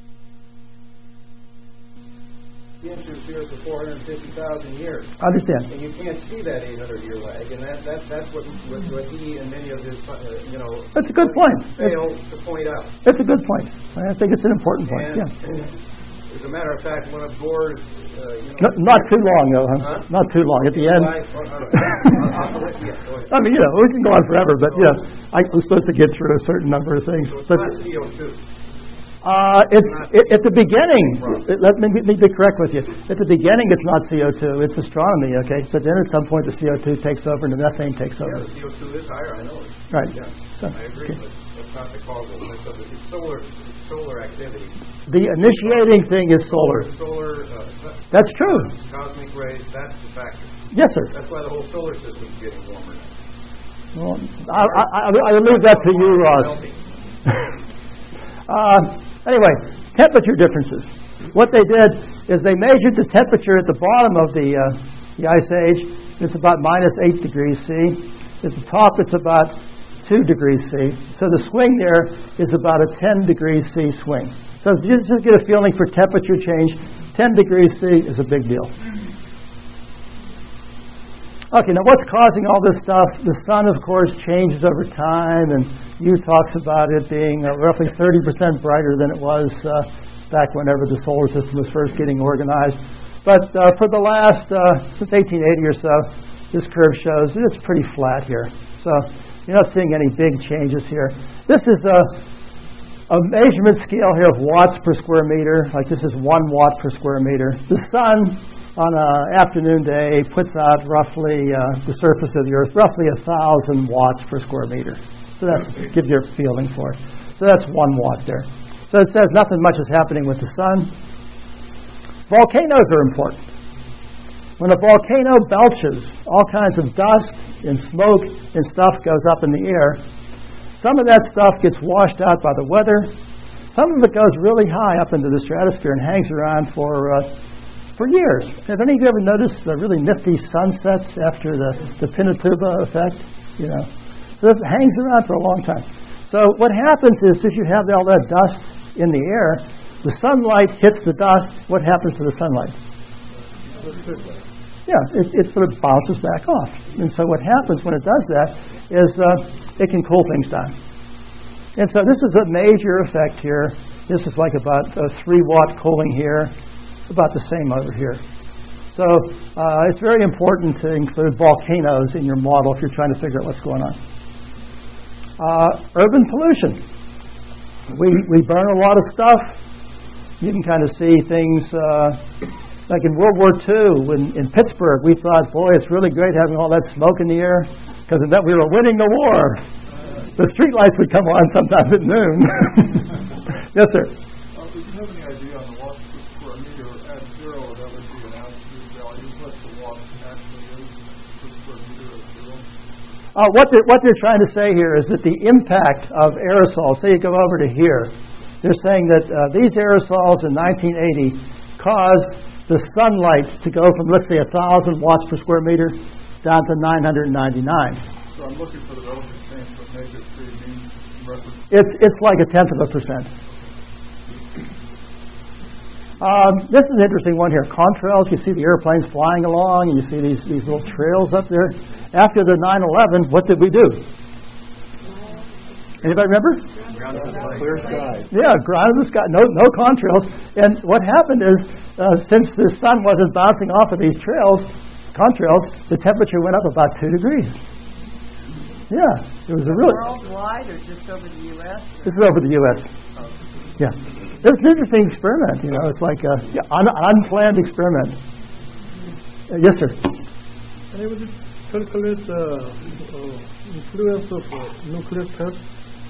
inches here for 450,000 years. I understand. And you can't see that 800-year lag, and that's what he and many of his, That's a good point. fail to point out. It's a good point. I think it's an important point. And yeah. as a matter of fact, one of Gore's, Not too long, though, huh? Not too long. At the end. I mean, we can go on forever, but I'm supposed to get through a certain number of things. So it's not CO2. It's at the beginning. Let me be correct with you. At the beginning, it's not CO2. It's astronomy, okay? But then at some point, the CO2 takes over and the methane takes over. Yeah, the CO2 is higher. I know it. Right. Yeah, So, I agree. okay. But that's not the causal. It's solar activity. The initiating thing is solar. Solar. That's true. Cosmic rays. That's the factor. Yes, sir. That's why the whole solar system's getting warmer now. Well, I leave that to you, Ross. Anyway, temperature differences. What they did is they measured the temperature at the bottom of the Ice Age. It's about minus 8 degrees C. At the top, it's about 2 degrees C. So the swing there is about a 10 degrees C swing. So just get a feeling for temperature change. 10 degrees C is a big deal. Okay, now what's causing all this stuff? The sun, of course, changes over time, and Yu talks about it being roughly 30% brighter than it was back whenever the solar system was first getting organized. But for the last, since 1880 or so, this curve shows it's pretty flat here. So you're not seeing any big changes here. This is a measurement scale here of watts per square meter. Like this is 1 watt per square meter. The sun on an afternoon day puts out roughly the surface of the Earth, roughly 1,000 watts per square meter. So that gives you a feeling for it. So that's 1 watt there. So it says nothing much is happening with the sun. Volcanoes are important. When a volcano belches, all kinds of dust and smoke and stuff goes up in the air. Some of that stuff gets washed out by the weather. Some of it goes really high up into the stratosphere and hangs around for years. Have any of you ever noticed the really nifty sunsets after the Pinatubo effect? You know, so it hangs around for a long time. So what happens is if you have all that dust in the air, the sunlight hits the dust. What happens to the sunlight? Yeah, it sort of bounces back off. And so what happens when it does that is it can cool things down. And so this is a major effect here. This is like about a 3 watt cooling here. About the same over here. So it's very important to include volcanoes in your model if you're trying to figure out what's going on. Urban pollution. We burn a lot of stuff. You can kind of see things like in World War II in Pittsburgh. We thought, boy, it's really great having all that smoke in the air because of that we were winning the war. The street lights would come on sometimes at noon. Yes, sir. Do you have any idea on the watts per square meter at zero? That would be an absolute value. What the watts actually is per square meter at zero? What they're trying to say here is that the impact of aerosols. Say you go over to here. They're saying that these aerosols in 1980 caused the sunlight to go from, let's say, 1,000 watts per square meter down to 999. So I'm looking for the relative change, but maybe it's pretty mean reference. It's like 0.1%. This is an interesting one here. Contrails, you see the airplanes flying along, and you see these little trails up there. After the 9/11, what did we do? Anybody remember? Clear sky. Yeah, ground in the sky. No contrails. And what happened is, since the sun wasn't bouncing off of these contrails, the temperature went up about 2 degrees. Yeah, it was a really worldwide or just over the U.S.? This is over the U.S. Yeah, it was an interesting experiment. You know, it's like an unplanned experiment. Yes, sir. Can you calculate the influence of nuclear test?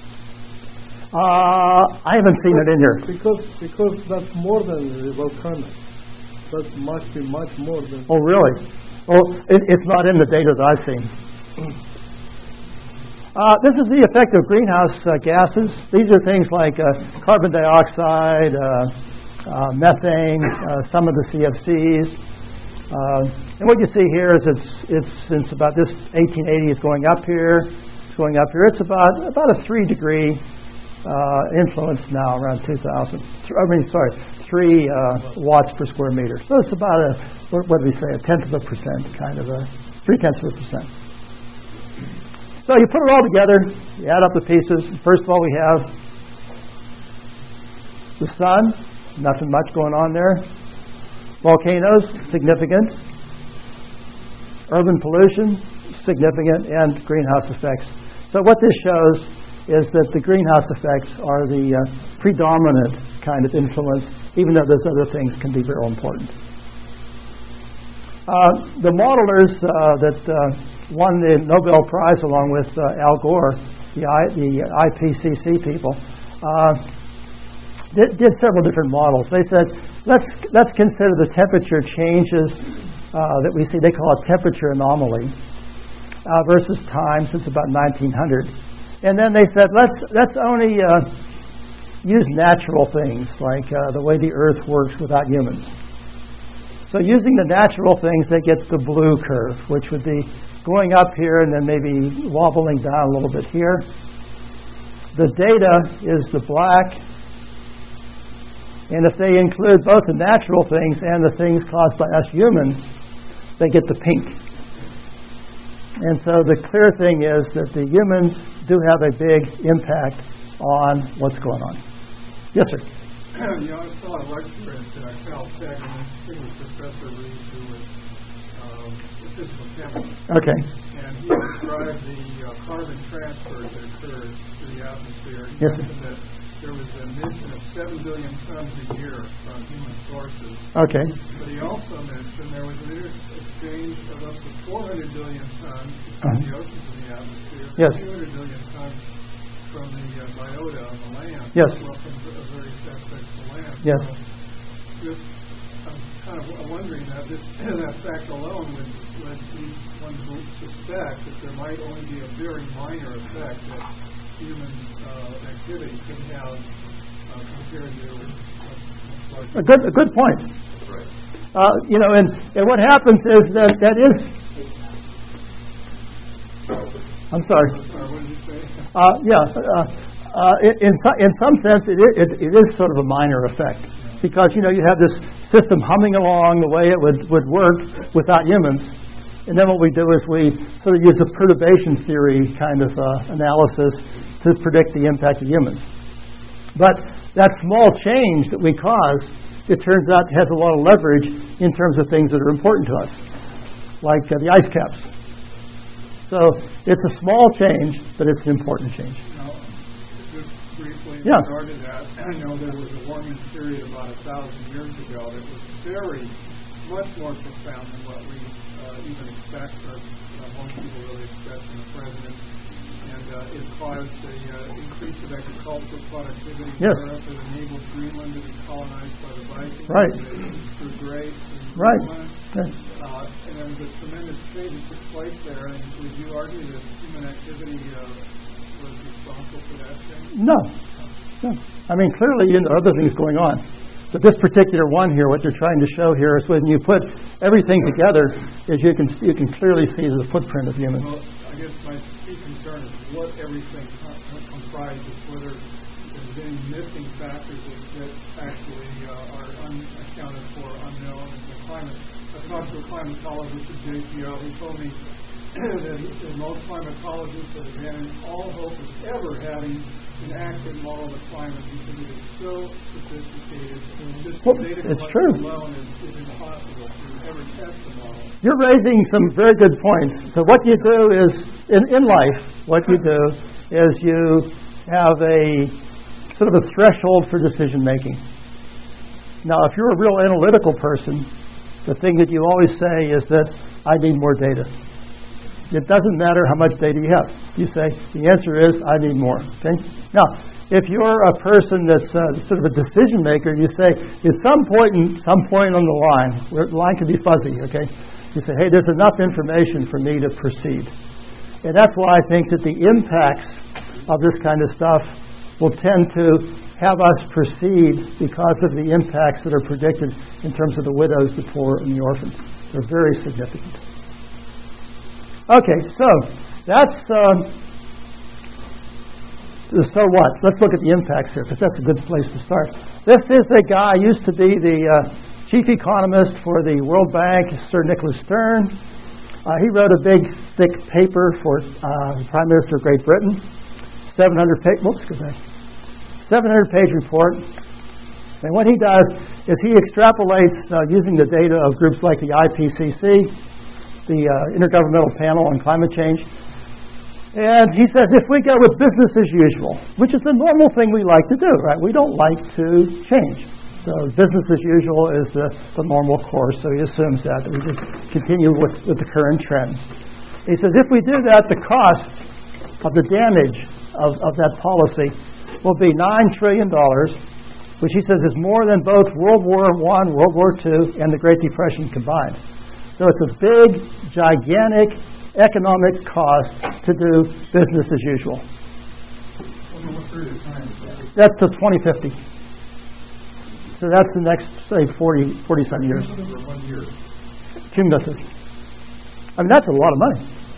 I haven't seen it in here. Because that's more than the volcano. That must be much more than... Oh, really? Oh, it's not in the data that I've seen. This is the effect of greenhouse gases. These are things like carbon dioxide, methane, some of the CFCs. And what you see here is it's since about this 1880 is going up here. It's going up here. It's about a 3 degree influence now, around 2,000. 3 watts per square meter. So it's about what do we say, 0.1%, kind of a 0.3%. So you put it all together, you add up the pieces. First of all, we have the sun, nothing much going on there. Volcanoes, significant. Urban pollution, significant. And greenhouse effects. So what this shows is that the greenhouse effects are the predominant kind of influence, even though those other things can be very important. The modelers that won the Nobel Prize along with Al Gore, the IPCC people, did several different models. They said, let's consider the temperature changes that we see. They call it temperature anomaly versus time since about 1900. And then they said, let's only use natural things like the way the Earth works without humans. So using the natural things, they get the blue curve, which would be going up here and then maybe wobbling down a little bit here. The data is the black. And if they include both the natural things and the things caused by us humans, they get the pink. And so the clear thing is that the humans do have a big impact on what's going on. Yes, sir. I saw a lecture at Caltech, and I think it was Professor Reed, who was a physical chemist. Okay. And he described the carbon transfer that occurs to the atmosphere. He Yes, sir. mentioned that there was an emission of 7 billion tons a year from human sources. Okay. But he also mentioned there was an exchange of up to 400 billion tons from the oceans in the atmosphere, Yes. 200 billion tons from the biota on the land, Yes. well, from various aspects of the land. Yes. So just, I'm kind of wondering that that fact alone would lead one to suspect that there might only be a very minor effect that human activity could have compared to A good point. Right. And what happens is that is. I'm sorry. What did you say? In some sense, it is sort of a minor effect because you have this system humming along the way it would work without humans, and then what we do is we sort of use a perturbation theory kind of analysis to predict the impact of humans. But that small change that we cause, it turns out has a lot of leverage in terms of things that are important to us, like the ice caps. So it's a small change, but it's an important change. Now, just briefly in Yeah. regard to that, I know there was a warming period about 1,000 years ago that was much more profound than what we even expect, or most people really expect from the president. And it caused an increase of agricultural productivity in Yes. Europe. It enabled Greenland to be colonized by the Vikings. Right. Through Drake. Right. And there was a tremendous change that took place there. And would you argue that human activity was responsible for that change? No. I mean, clearly, there are other things going on. But this particular one here, what they're trying to show here is when you put everything together, as you can clearly see the footprint of humans. Well, I guess my key concern is what everything comprises, whether there's any missing factors that actually are unaccounted for, unknown in the climate. I talked to a climatologist at JPL. He told me that most climatologists have abandoned all hope of ever having an accurate model of the climate because it is so sophisticated. It's true. Alone is impossible to ever test the model. You're raising some very good points. So what you do is, in life, what you do is you have a sort of a threshold for decision making. Now, if you're a real analytical person, the thing that you always say is that I need more data. It doesn't matter how much data you have. You say, the answer is, I need more. Okay? Now, if you're a person that's sort of a decision maker, you say, at some point on the line, where the line can be fuzzy, okay? You say, hey, there's enough information for me to proceed. And that's why I think that the impacts of this kind of stuff will tend to have us proceed because of the impacts that are predicted in terms of the widows, the poor, and the orphans. They're very significant. Okay, so that's so what? Let's look at the impacts here, because that's a good place to start. This is a guy used to be the chief economist for the World Bank, Sir Nicholas Stern. He wrote a big, thick paper for the Prime Minister of Great Britain, 700-page report. And what he does is he extrapolates using the data of groups like the IPCC, the Intergovernmental Panel on Climate Change. And he says if we go with business as usual, which is the normal thing we like to do, right? We don't like to change. So business as usual is the normal course. So he assumes that we just continue with the current trend. He says if we do that, the cost of the damage of that policy will be $9 trillion, which he says is more than both World War I, World War II, and the Great Depression combined. So So it's a big, gigantic economic cost to do business as usual. That's to 2050. So that's the next, say, 40-some years. Cumulative. I mean, that's a lot of money.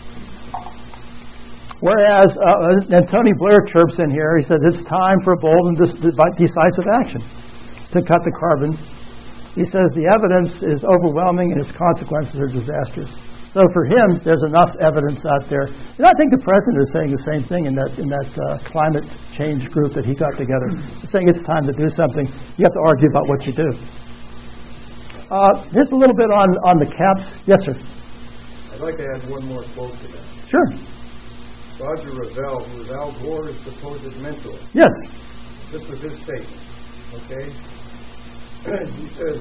Whereas, and Tony Blair chirps in here, he said, it's time for bold and decisive action to cut the carbon. He says the evidence is overwhelming and its consequences are disastrous. So for him, there's enough evidence out there. And I think the president is saying the same thing in that climate change group that he got together. He's saying it's time to do something. You have to argue about what you do. Here's a little bit on the caps. Yes, sir. I'd like to add one more quote to that. Sure. Roger Revelle, who was Al Gore's supposed mentor. Yes. This was his statement. Okay? He says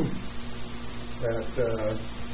that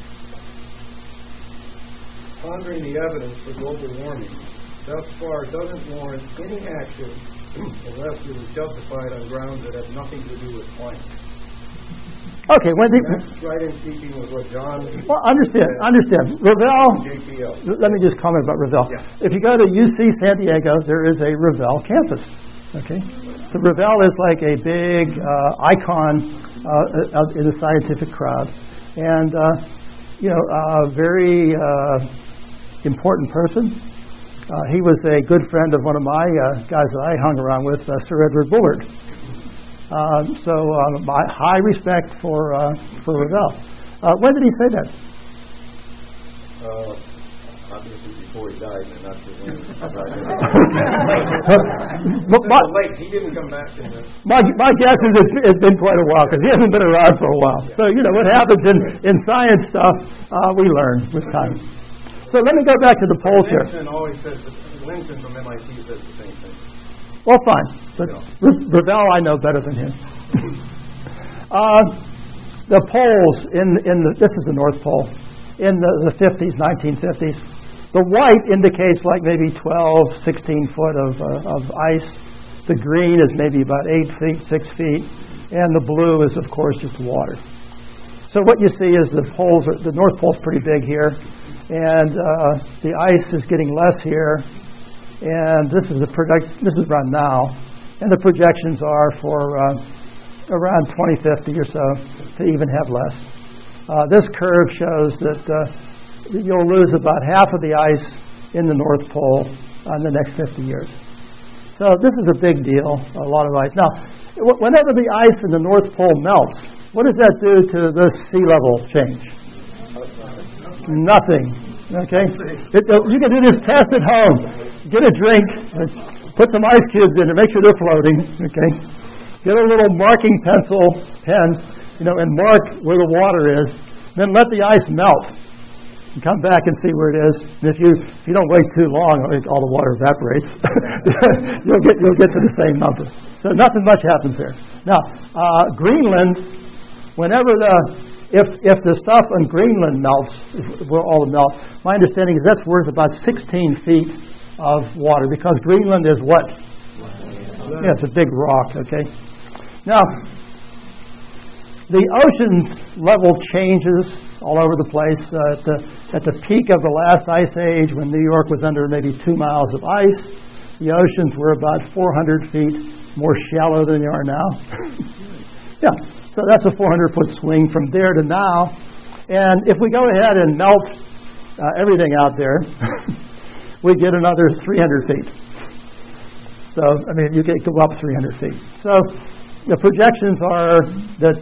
pondering the evidence for global warming thus far doesn't warrant any action unless it is justified on grounds that have nothing to do with climate. Okay, that's right in keeping with what John. Well, understand. Revelle. JPL. Let me just comment about Revelle. Yeah. If you go to UC San Diego, there is a Revelle campus. Okay, so Revelle is like a big icon in the scientific crowd, and a very important person. He was a good friend of one of my guys that I hung around with, Sir Edward Bullard. So my high respect for Revelle. When did he say that? Obviously before he died, and not when he died. He didn't come back in the... My guess is it's been quite a while, because he hasn't been around for a while. Yeah. So, what happens in science stuff, we learn with time. So let me go back to the polls here. Lincoln from MIT says the same thing. Well, fine. But Revelle I know better than him. The polls this is the North Pole, in the 50s, 1950s. The white indicates like maybe 12, 16 foot of ice. The green is maybe about 8 feet, 6 feet. And the blue is, of course, just water. So what you see is the North Pole's pretty big here. And the ice is getting less here. And this is around now. And the projections are for around 2050 or so to even have less. This curve shows that you'll lose about half of the ice in the North Pole in the next 50 years. So this is a big deal, a lot of ice. Now, whenever the ice in the North Pole melts, what does that do to the sea level change? Nothing. Okay? You can do this test at home. Get a drink, put some ice cubes in it, make sure they're floating. Okay? Get a little marking pencil, pen, and mark where the water is. Then let the ice melt. And come back and see where it is. And if you don't wait too long, all the water evaporates. you'll get to the same number. So nothing much happens there. Now, Greenland, if the stuff on Greenland melts, will all melt. My understanding is that's worth about 16 feet of water, because Greenland is what? Yeah, it's a big rock. Okay. Now, the ocean's level changes all over the place. At the peak of the last ice age, when New York was under maybe 2 miles of ice, the oceans were about 400 feet more shallow than they are now. Yeah, so that's a 400-foot swing from there to now. And if we go ahead and melt everything out there, we get another 300 feet. So, you can go up 300 feet. So, the projections are that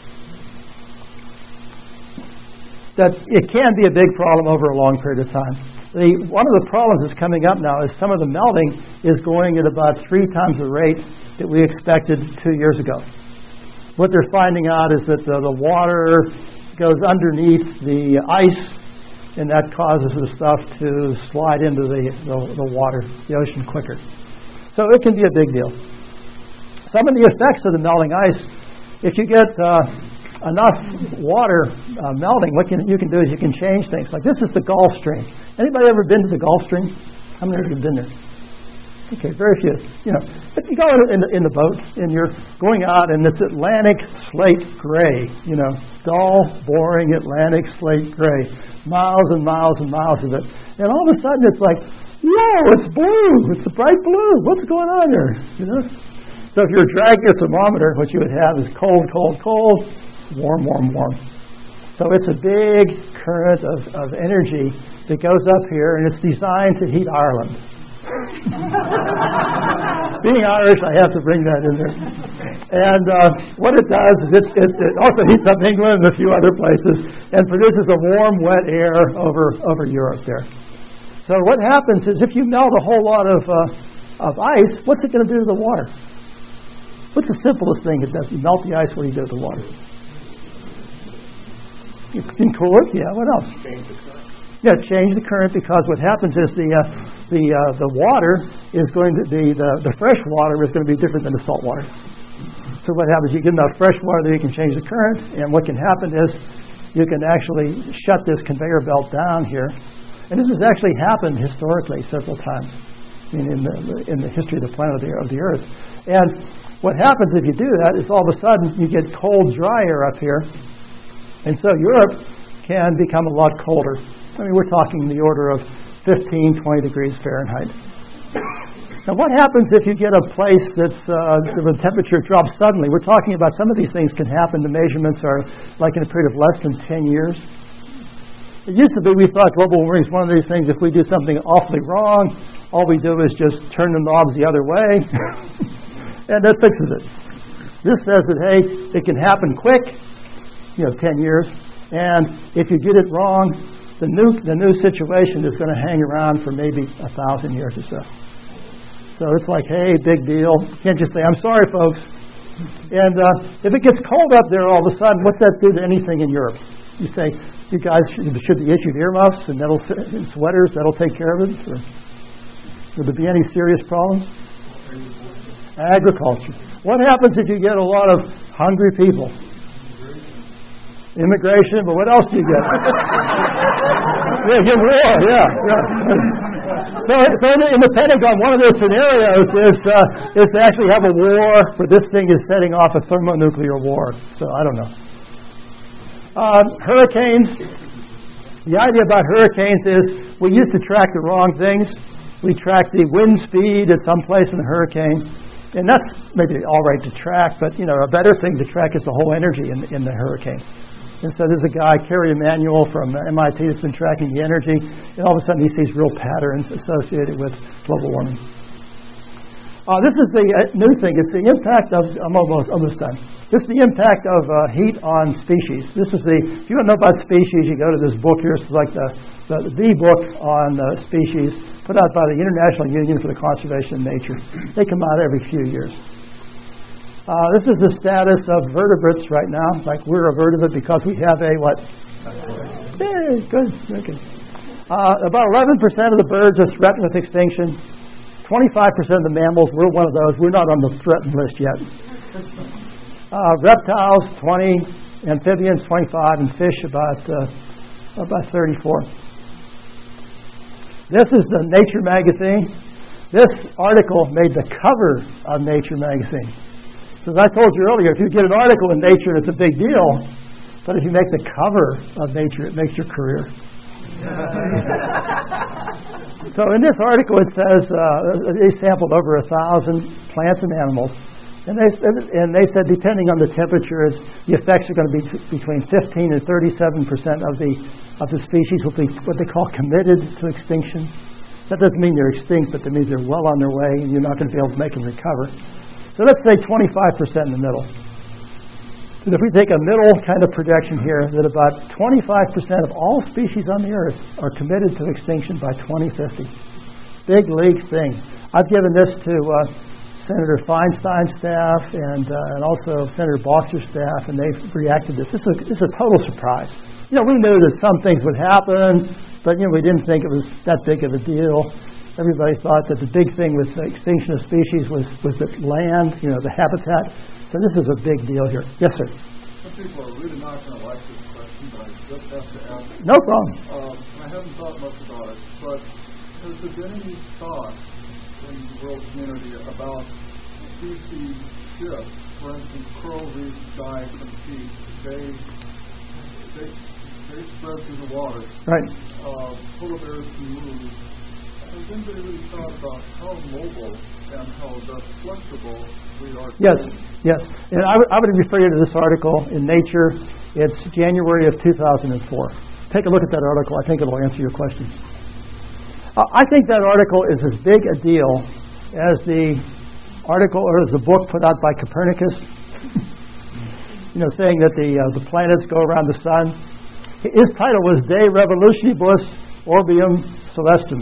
it can be a big problem over a long period of time. One of the problems that's coming up now is some of the melting is going at about 3 times the rate that we expected 2 years ago. What they're finding out is that the water goes underneath the ice, and that causes the stuff to slide into the water, the ocean, quicker. So it can be a big deal. Some of the effects of the melting ice, if you get enough water melting, what you can do is you can change things. Like this is the Gulf Stream. Anybody ever been to the Gulf Stream? How many of you have been there? Okay, very few. If you go in the boat and you're going out and it's Atlantic slate gray, dull, boring Atlantic slate gray, miles and miles and miles of it, and all of a sudden it's like, whoa, it's blue, it's a bright blue. What's going on here? So if you're dragging a thermometer, what you would have is cold, cold, cold, warm, warm, warm. So it's a big current of energy that goes up here, and it's designed to heat Ireland. Being Irish, I have to bring that in there. And what it does is it also heats up England and a few other places and produces a warm, wet air over Europe there. So what happens is if you melt a whole lot of ice, what's it going to do to the water? What's the simplest thing it does? You melt the ice, what do you do to the water? You can cool it, yeah. What else? Change the current. Yeah, change the current, because what happens is the water is going to be the fresh water is going to be different than the salt water. So what happens? You get enough fresh water that you can change the current, and what can happen is you can actually shut this conveyor belt down here. And this has actually happened historically several times in the history of the planet of the Earth. And what happens if you do that is all of a sudden you get cold, dry air up here. And so Europe can become a lot colder. I mean, we're talking the order of 15, 20 degrees Fahrenheit. Now, what happens if you get a place that's the temperature drops suddenly? We're talking about some of these things can happen. The measurements are like in a period of less than 10 years. It used to be we thought global warming is one of these things. If we do something awfully wrong, all we do is just turn the knobs the other way, and that fixes it. This says that, hey, it can happen quick. 10 years, and if you get it wrong, the new situation is going to hang around for maybe 1,000 years or so. So it's like, hey, big deal. You can't just say, I'm sorry, folks. And if it gets cold up there all of a sudden, what's that do to anything in Europe? You say, you guys should be issued earmuffs and sweaters, that'll take care of it? Or would there be any serious problems? Agriculture. What happens if you get a lot of hungry people? Immigration, but what else do you get? Yeah, get war, yeah. So in the Pentagon, one of their scenarios is to actually have a war where this thing is setting off a thermonuclear war. So I don't know. Hurricanes. The idea about hurricanes is we used to track the wrong things. We track the wind speed at some place in the hurricane. And that's maybe all right to track, but a better thing to track is the whole energy in the hurricane. And so there's a guy, Kerry Emanuel from MIT, that's been tracking the energy, and all of a sudden he sees real patterns associated with global warming. This is the new thing. It's the impact of, I'm almost done. This is the impact of heat on species. This is if you want to know about species, you go to this book here. It's like the book on species, put out by the International Union for the Conservation of Nature. They come out every few years. This is the status of vertebrates right now. Like we're a vertebrate because we have a what? Hey, good. Okay. About 11% of the birds are threatened with extinction. 25% of the mammals, we're one of those. We're not on the threatened list yet. Reptiles, 20. Amphibians, 25. And fish, about 34. This is the Nature magazine. This article made the cover of Nature magazine. So as I told you earlier, if you get an article in Nature, it's a big deal. But if you make the cover of Nature, it makes your career. So in this article, it says they sampled over 1,000 plants and animals. And they said depending on the temperatures, the effects are going to be between 15 and 37% of the species will be what they call committed to extinction. That doesn't mean they're extinct, but that means they're well on their way and you're not going to be able to make them recover. So let's say 25% in the middle. And if we take a middle kind of projection here, that about 25% of all species on the Earth are committed to extinction by 2050. Big league thing. I've given this to Senator Feinstein's staff and also Senator Boxer's staff, and they've reacted to this. This is a total surprise. We knew that some things would happen, but we didn't think it was that big of a deal. Everybody thought that the big thing with the extinction of species was the land, the habitat. So this is a big deal here. Yes, sir. Some people are really not going to like this question, but I just have to ask it. No problem. I haven't thought much about it, but has there been any thought in the world community about species shift. For instance, coral reefs die from heat. They spread through the water. Right. Polar bears can move. Has anybody really thought about how mobile and how thus flexible we are? Yes. And I would refer you to this article in Nature. It's January of 2004. Take a look at that article. I think it will answer your question. I think that article is as big a deal as the article or as the book put out by Copernicus, saying that the planets go around the sun. His title was De Revolutionibus Orbium Celestum.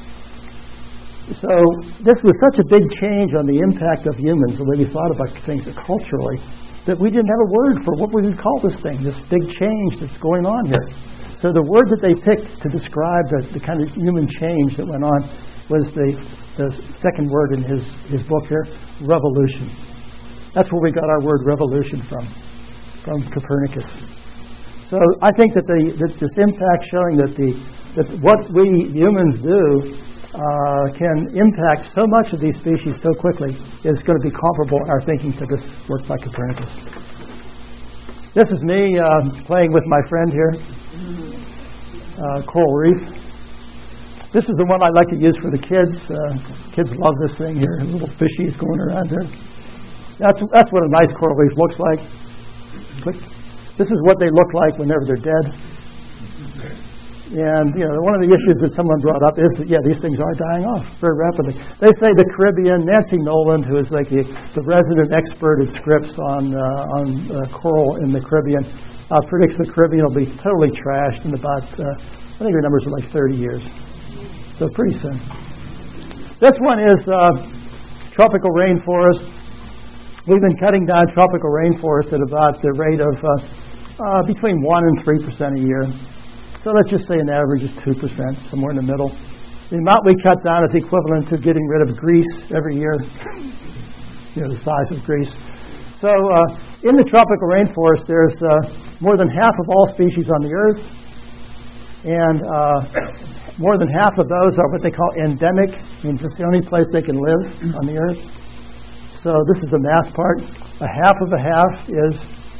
So this was such a big change on the impact of humans, the way we thought about things culturally, that we didn't have a word for what we would call this thing, this big change that's going on here. So the word that they picked to describe the kind of human change that went on was the second word in his book here, revolution. That's where we got our word revolution from Copernicus. So I think that this impact showing that what we humans do can impact so much of these species so quickly is going to be comparable in our thinking to this work by Copernicus. This is me playing with my friend here, coral reef. This is the one I like to use for the kids. Kids love this thing here, little fishies going around here. That's what a nice coral reef looks like. Click. This is what they look like whenever they're dead. And, one of the issues that someone brought up is that, these things are dying off very rapidly. They say the Caribbean, Nancy Noland, who is like the resident expert at Scripps on coral in the Caribbean, predicts the Caribbean will be totally trashed in about, I think the numbers are like 30 years. So pretty soon. This one is tropical rainforest. We've been cutting down tropical rainforest at about the rate of between 1% and 3% a year. So let's just say an average is 2%, somewhere in the middle. The amount we cut down is equivalent to getting rid of Greece every year, the size of Greece. So in the tropical rainforest, there's more than half of all species on the Earth, and more than half of those are what they call endemic, means it's the only place they can live on the Earth. So this is the mass part. A half of a half is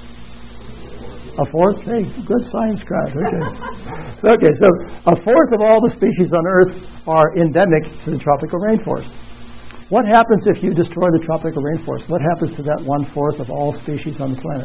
a fourth. Hey, good science crowd. Okay, so a fourth of all the species on Earth are endemic to the tropical rainforest. What happens if you destroy the tropical rainforest? What happens to that 1/4 of all species on the planet?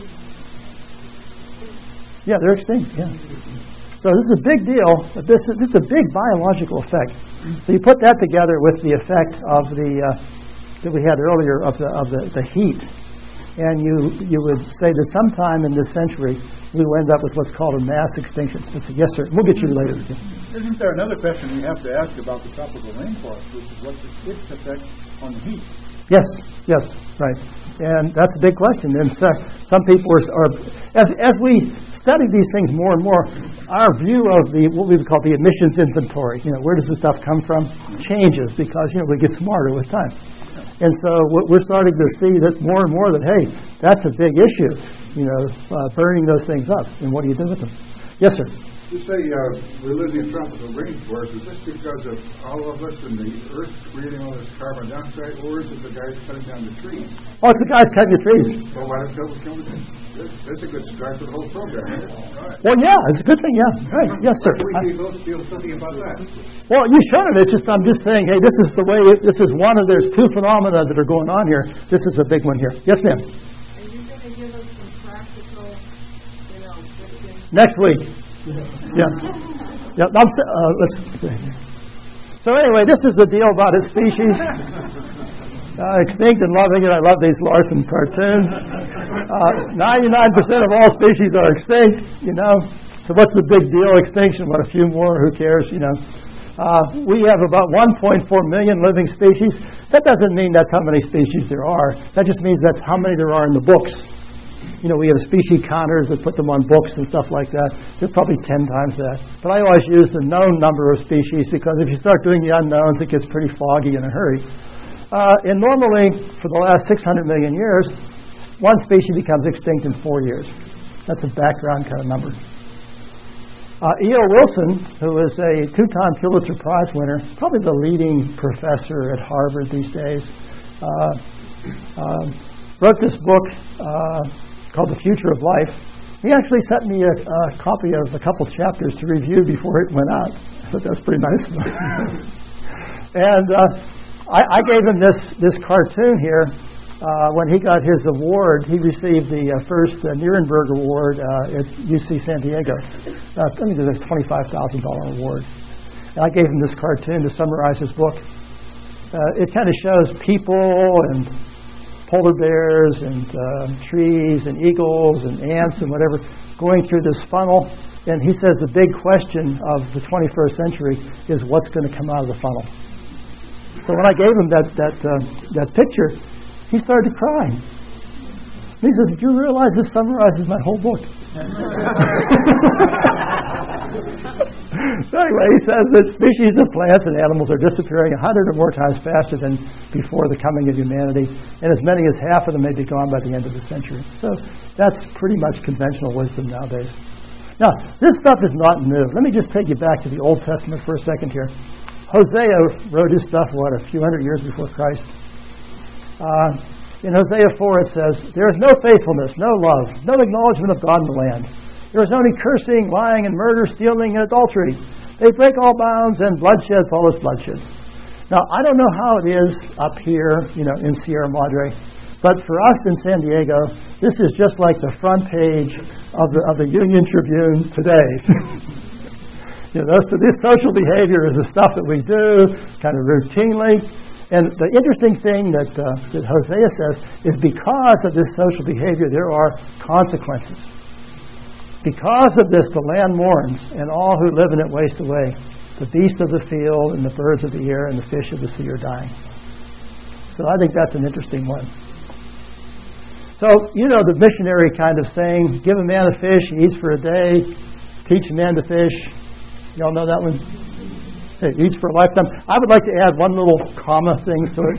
Yeah, they're extinct. Yeah. So this is a big deal. This is a big biological effect. So you put that together with the effect of that we had earlier of the heat. And you would say that sometime in this century, we will end up with what's called a mass extinction. Yes, sir. We'll get you later. Isn't there another question we have to ask about the tropical rainforest, which is what's its effect on the heat? Yes, right. And that's a big question. And some people are as we study these things more and more, our view of what we would call the emissions inventory, where does this stuff come from, changes because, we get smarter with time. And so we're starting to see that more and more that, hey, that's a big issue, burning those things up. And what do you do with them? Yes, sir. You say we're living in tropical rainforest. Is this because of all of us in the earth creating all this carbon dioxide, or is it the guys cutting down the trees? Oh, it's the guys cutting the trees. Well, why don't we come with that's a good start for the whole program. Right. Well, yeah, it's a good thing, yeah. Right, yes, sir. We feel something about that. Well, you shouldn't. I'm just saying, hey, this is the way, this is there's two phenomena that are going on here. This is a big one here. Yes, ma'am. Are you going to give us some practical, Next week. Yeah. Let's see. So anyway, this is the deal about its species. Extinct and loving it. I love these Larson cartoons. 99% of all species are extinct, So what's the big deal? Extinction, what, a few more? Who cares, We have about 1.4 million living species. That doesn't mean that's how many species there are. That just means that's how many there are in the books. We have species counters that put them on books and stuff like that. There's probably 10 times that. But I always use the known number of species because if you start doing the unknowns, it gets pretty foggy in a hurry. And normally, for the last 600 million years, one species becomes extinct in 4 years. That's a background kind of number. E.O. Wilson, who is a 2-time Pulitzer Prize winner, probably the leading professor at Harvard these days, wrote this book called The Future of Life. He actually sent me a copy of a couple chapters to review before it went out. I thought that was pretty nice. And I gave him this cartoon here. When he got his award, he received the first Nuremberg Award at UC San Diego. I think it was a $25,000 award. And I gave him this cartoon to summarize his book. It kind of shows people and polar bears and trees and eagles and ants and whatever going through this funnel. And he says the big question of the 21st century is what's going to come out of the funnel. So when I gave him that picture, he started crying. He says, "Do you realize this summarizes my whole book?" So anyway, he says that species of plants and animals are disappearing 100 or more times faster than before the coming of humanity, and as many as half of them may be gone by the end of the century. So that's pretty much conventional wisdom nowadays. Now, this stuff is not new. Let me just take you back to the Old Testament for a second here. Hosea wrote his stuff, a few hundred years before Christ. In Hosea 4 it says, "There is no faithfulness, no love, no acknowledgement of God in the land. There is only cursing, lying, and murder, stealing, and adultery. They break all bounds, and bloodshed follows bloodshed." Now, I don't know how it is up here, in Sierra Madre, but for us in San Diego, this is just like the front page of the Union Tribune today. This social behavior is the stuff that we do kind of routinely. And the interesting thing that Hosea says is because of this social behavior, there are consequences. Because of this, the land mourns, and all who live in it waste away. The beasts of the field and the birds of the air and the fish of the sea are dying. So I think that's an interesting one. So, the missionary kind of saying, give a man a fish, he eats for a day, teach a man to fish. Y'all know that one? Hey, eats for a lifetime. I would like to add one little comma thing to it.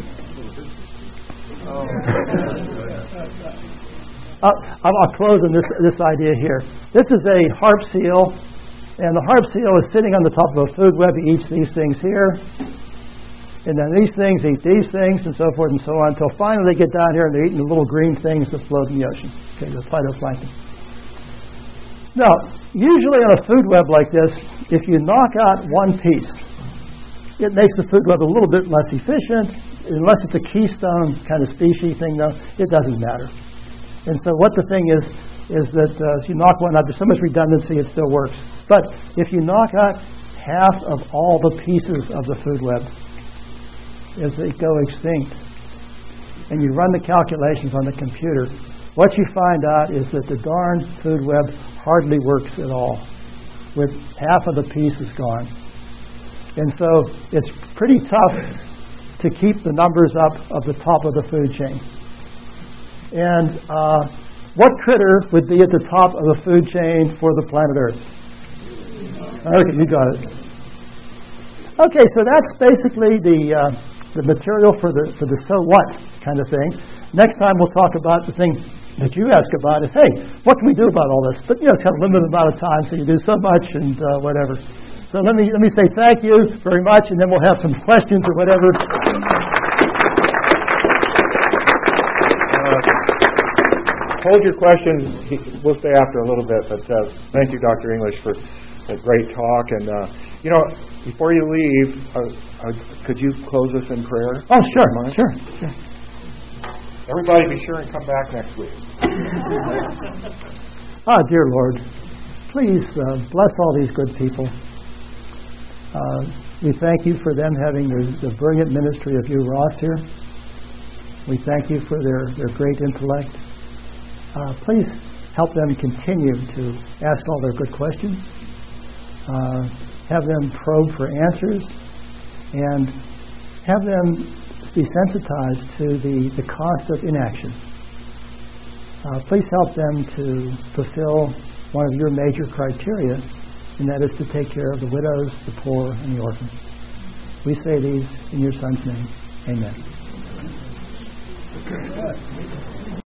I'll close on this idea here. This is a harp seal, and the harp seal is sitting on the top of a food web. He eats these things here, and then these things eat these things, and so forth and so on, until finally they get down here and they're eating the little green things that float in the ocean. Okay, the phytoplankton. Now, usually on a food web like this, if you knock out one piece, it makes the food web a little bit less efficient. Unless it's a keystone kind of species thing, though, it doesn't matter. And so what the thing is that if you knock one out, there's so much redundancy, it still works. But if you knock out half of all the pieces of the food web, as they go extinct, and you run the calculations on the computer, what you find out is that the darn food web hardly works at all, with half of the pieces gone. And so it's pretty tough to keep the numbers up of the top of the food chain. And what critter would be at the top of the food chain for the planet Earth? Okay, you got it. Okay, so that's basically the material for the so what kind of thing. Next time we'll talk about the thing that you ask about is, hey, what can we do about all this? But it's kind of limited amount of time, so you do so much and whatever. So let me say thank you very much, and then we'll have some questions or whatever. Hold your questions. We'll stay after a little bit, but thank you, Dr. English, for a great talk. And before you leave, could you close us in prayer? Oh, sure. Everybody, be sure and come back next week. Dear Lord, please bless all these good people. We thank you for them having the brilliant ministry of you, Ross, here. We thank you for their great intellect. Please help them continue to ask all their good questions. Have them probe for answers, and have them be sensitized to the cost of inaction. Please help them to fulfill one of your major criteria, and that is to take care of the widows, the poor, and the orphans. We say these in your Son's name. Amen.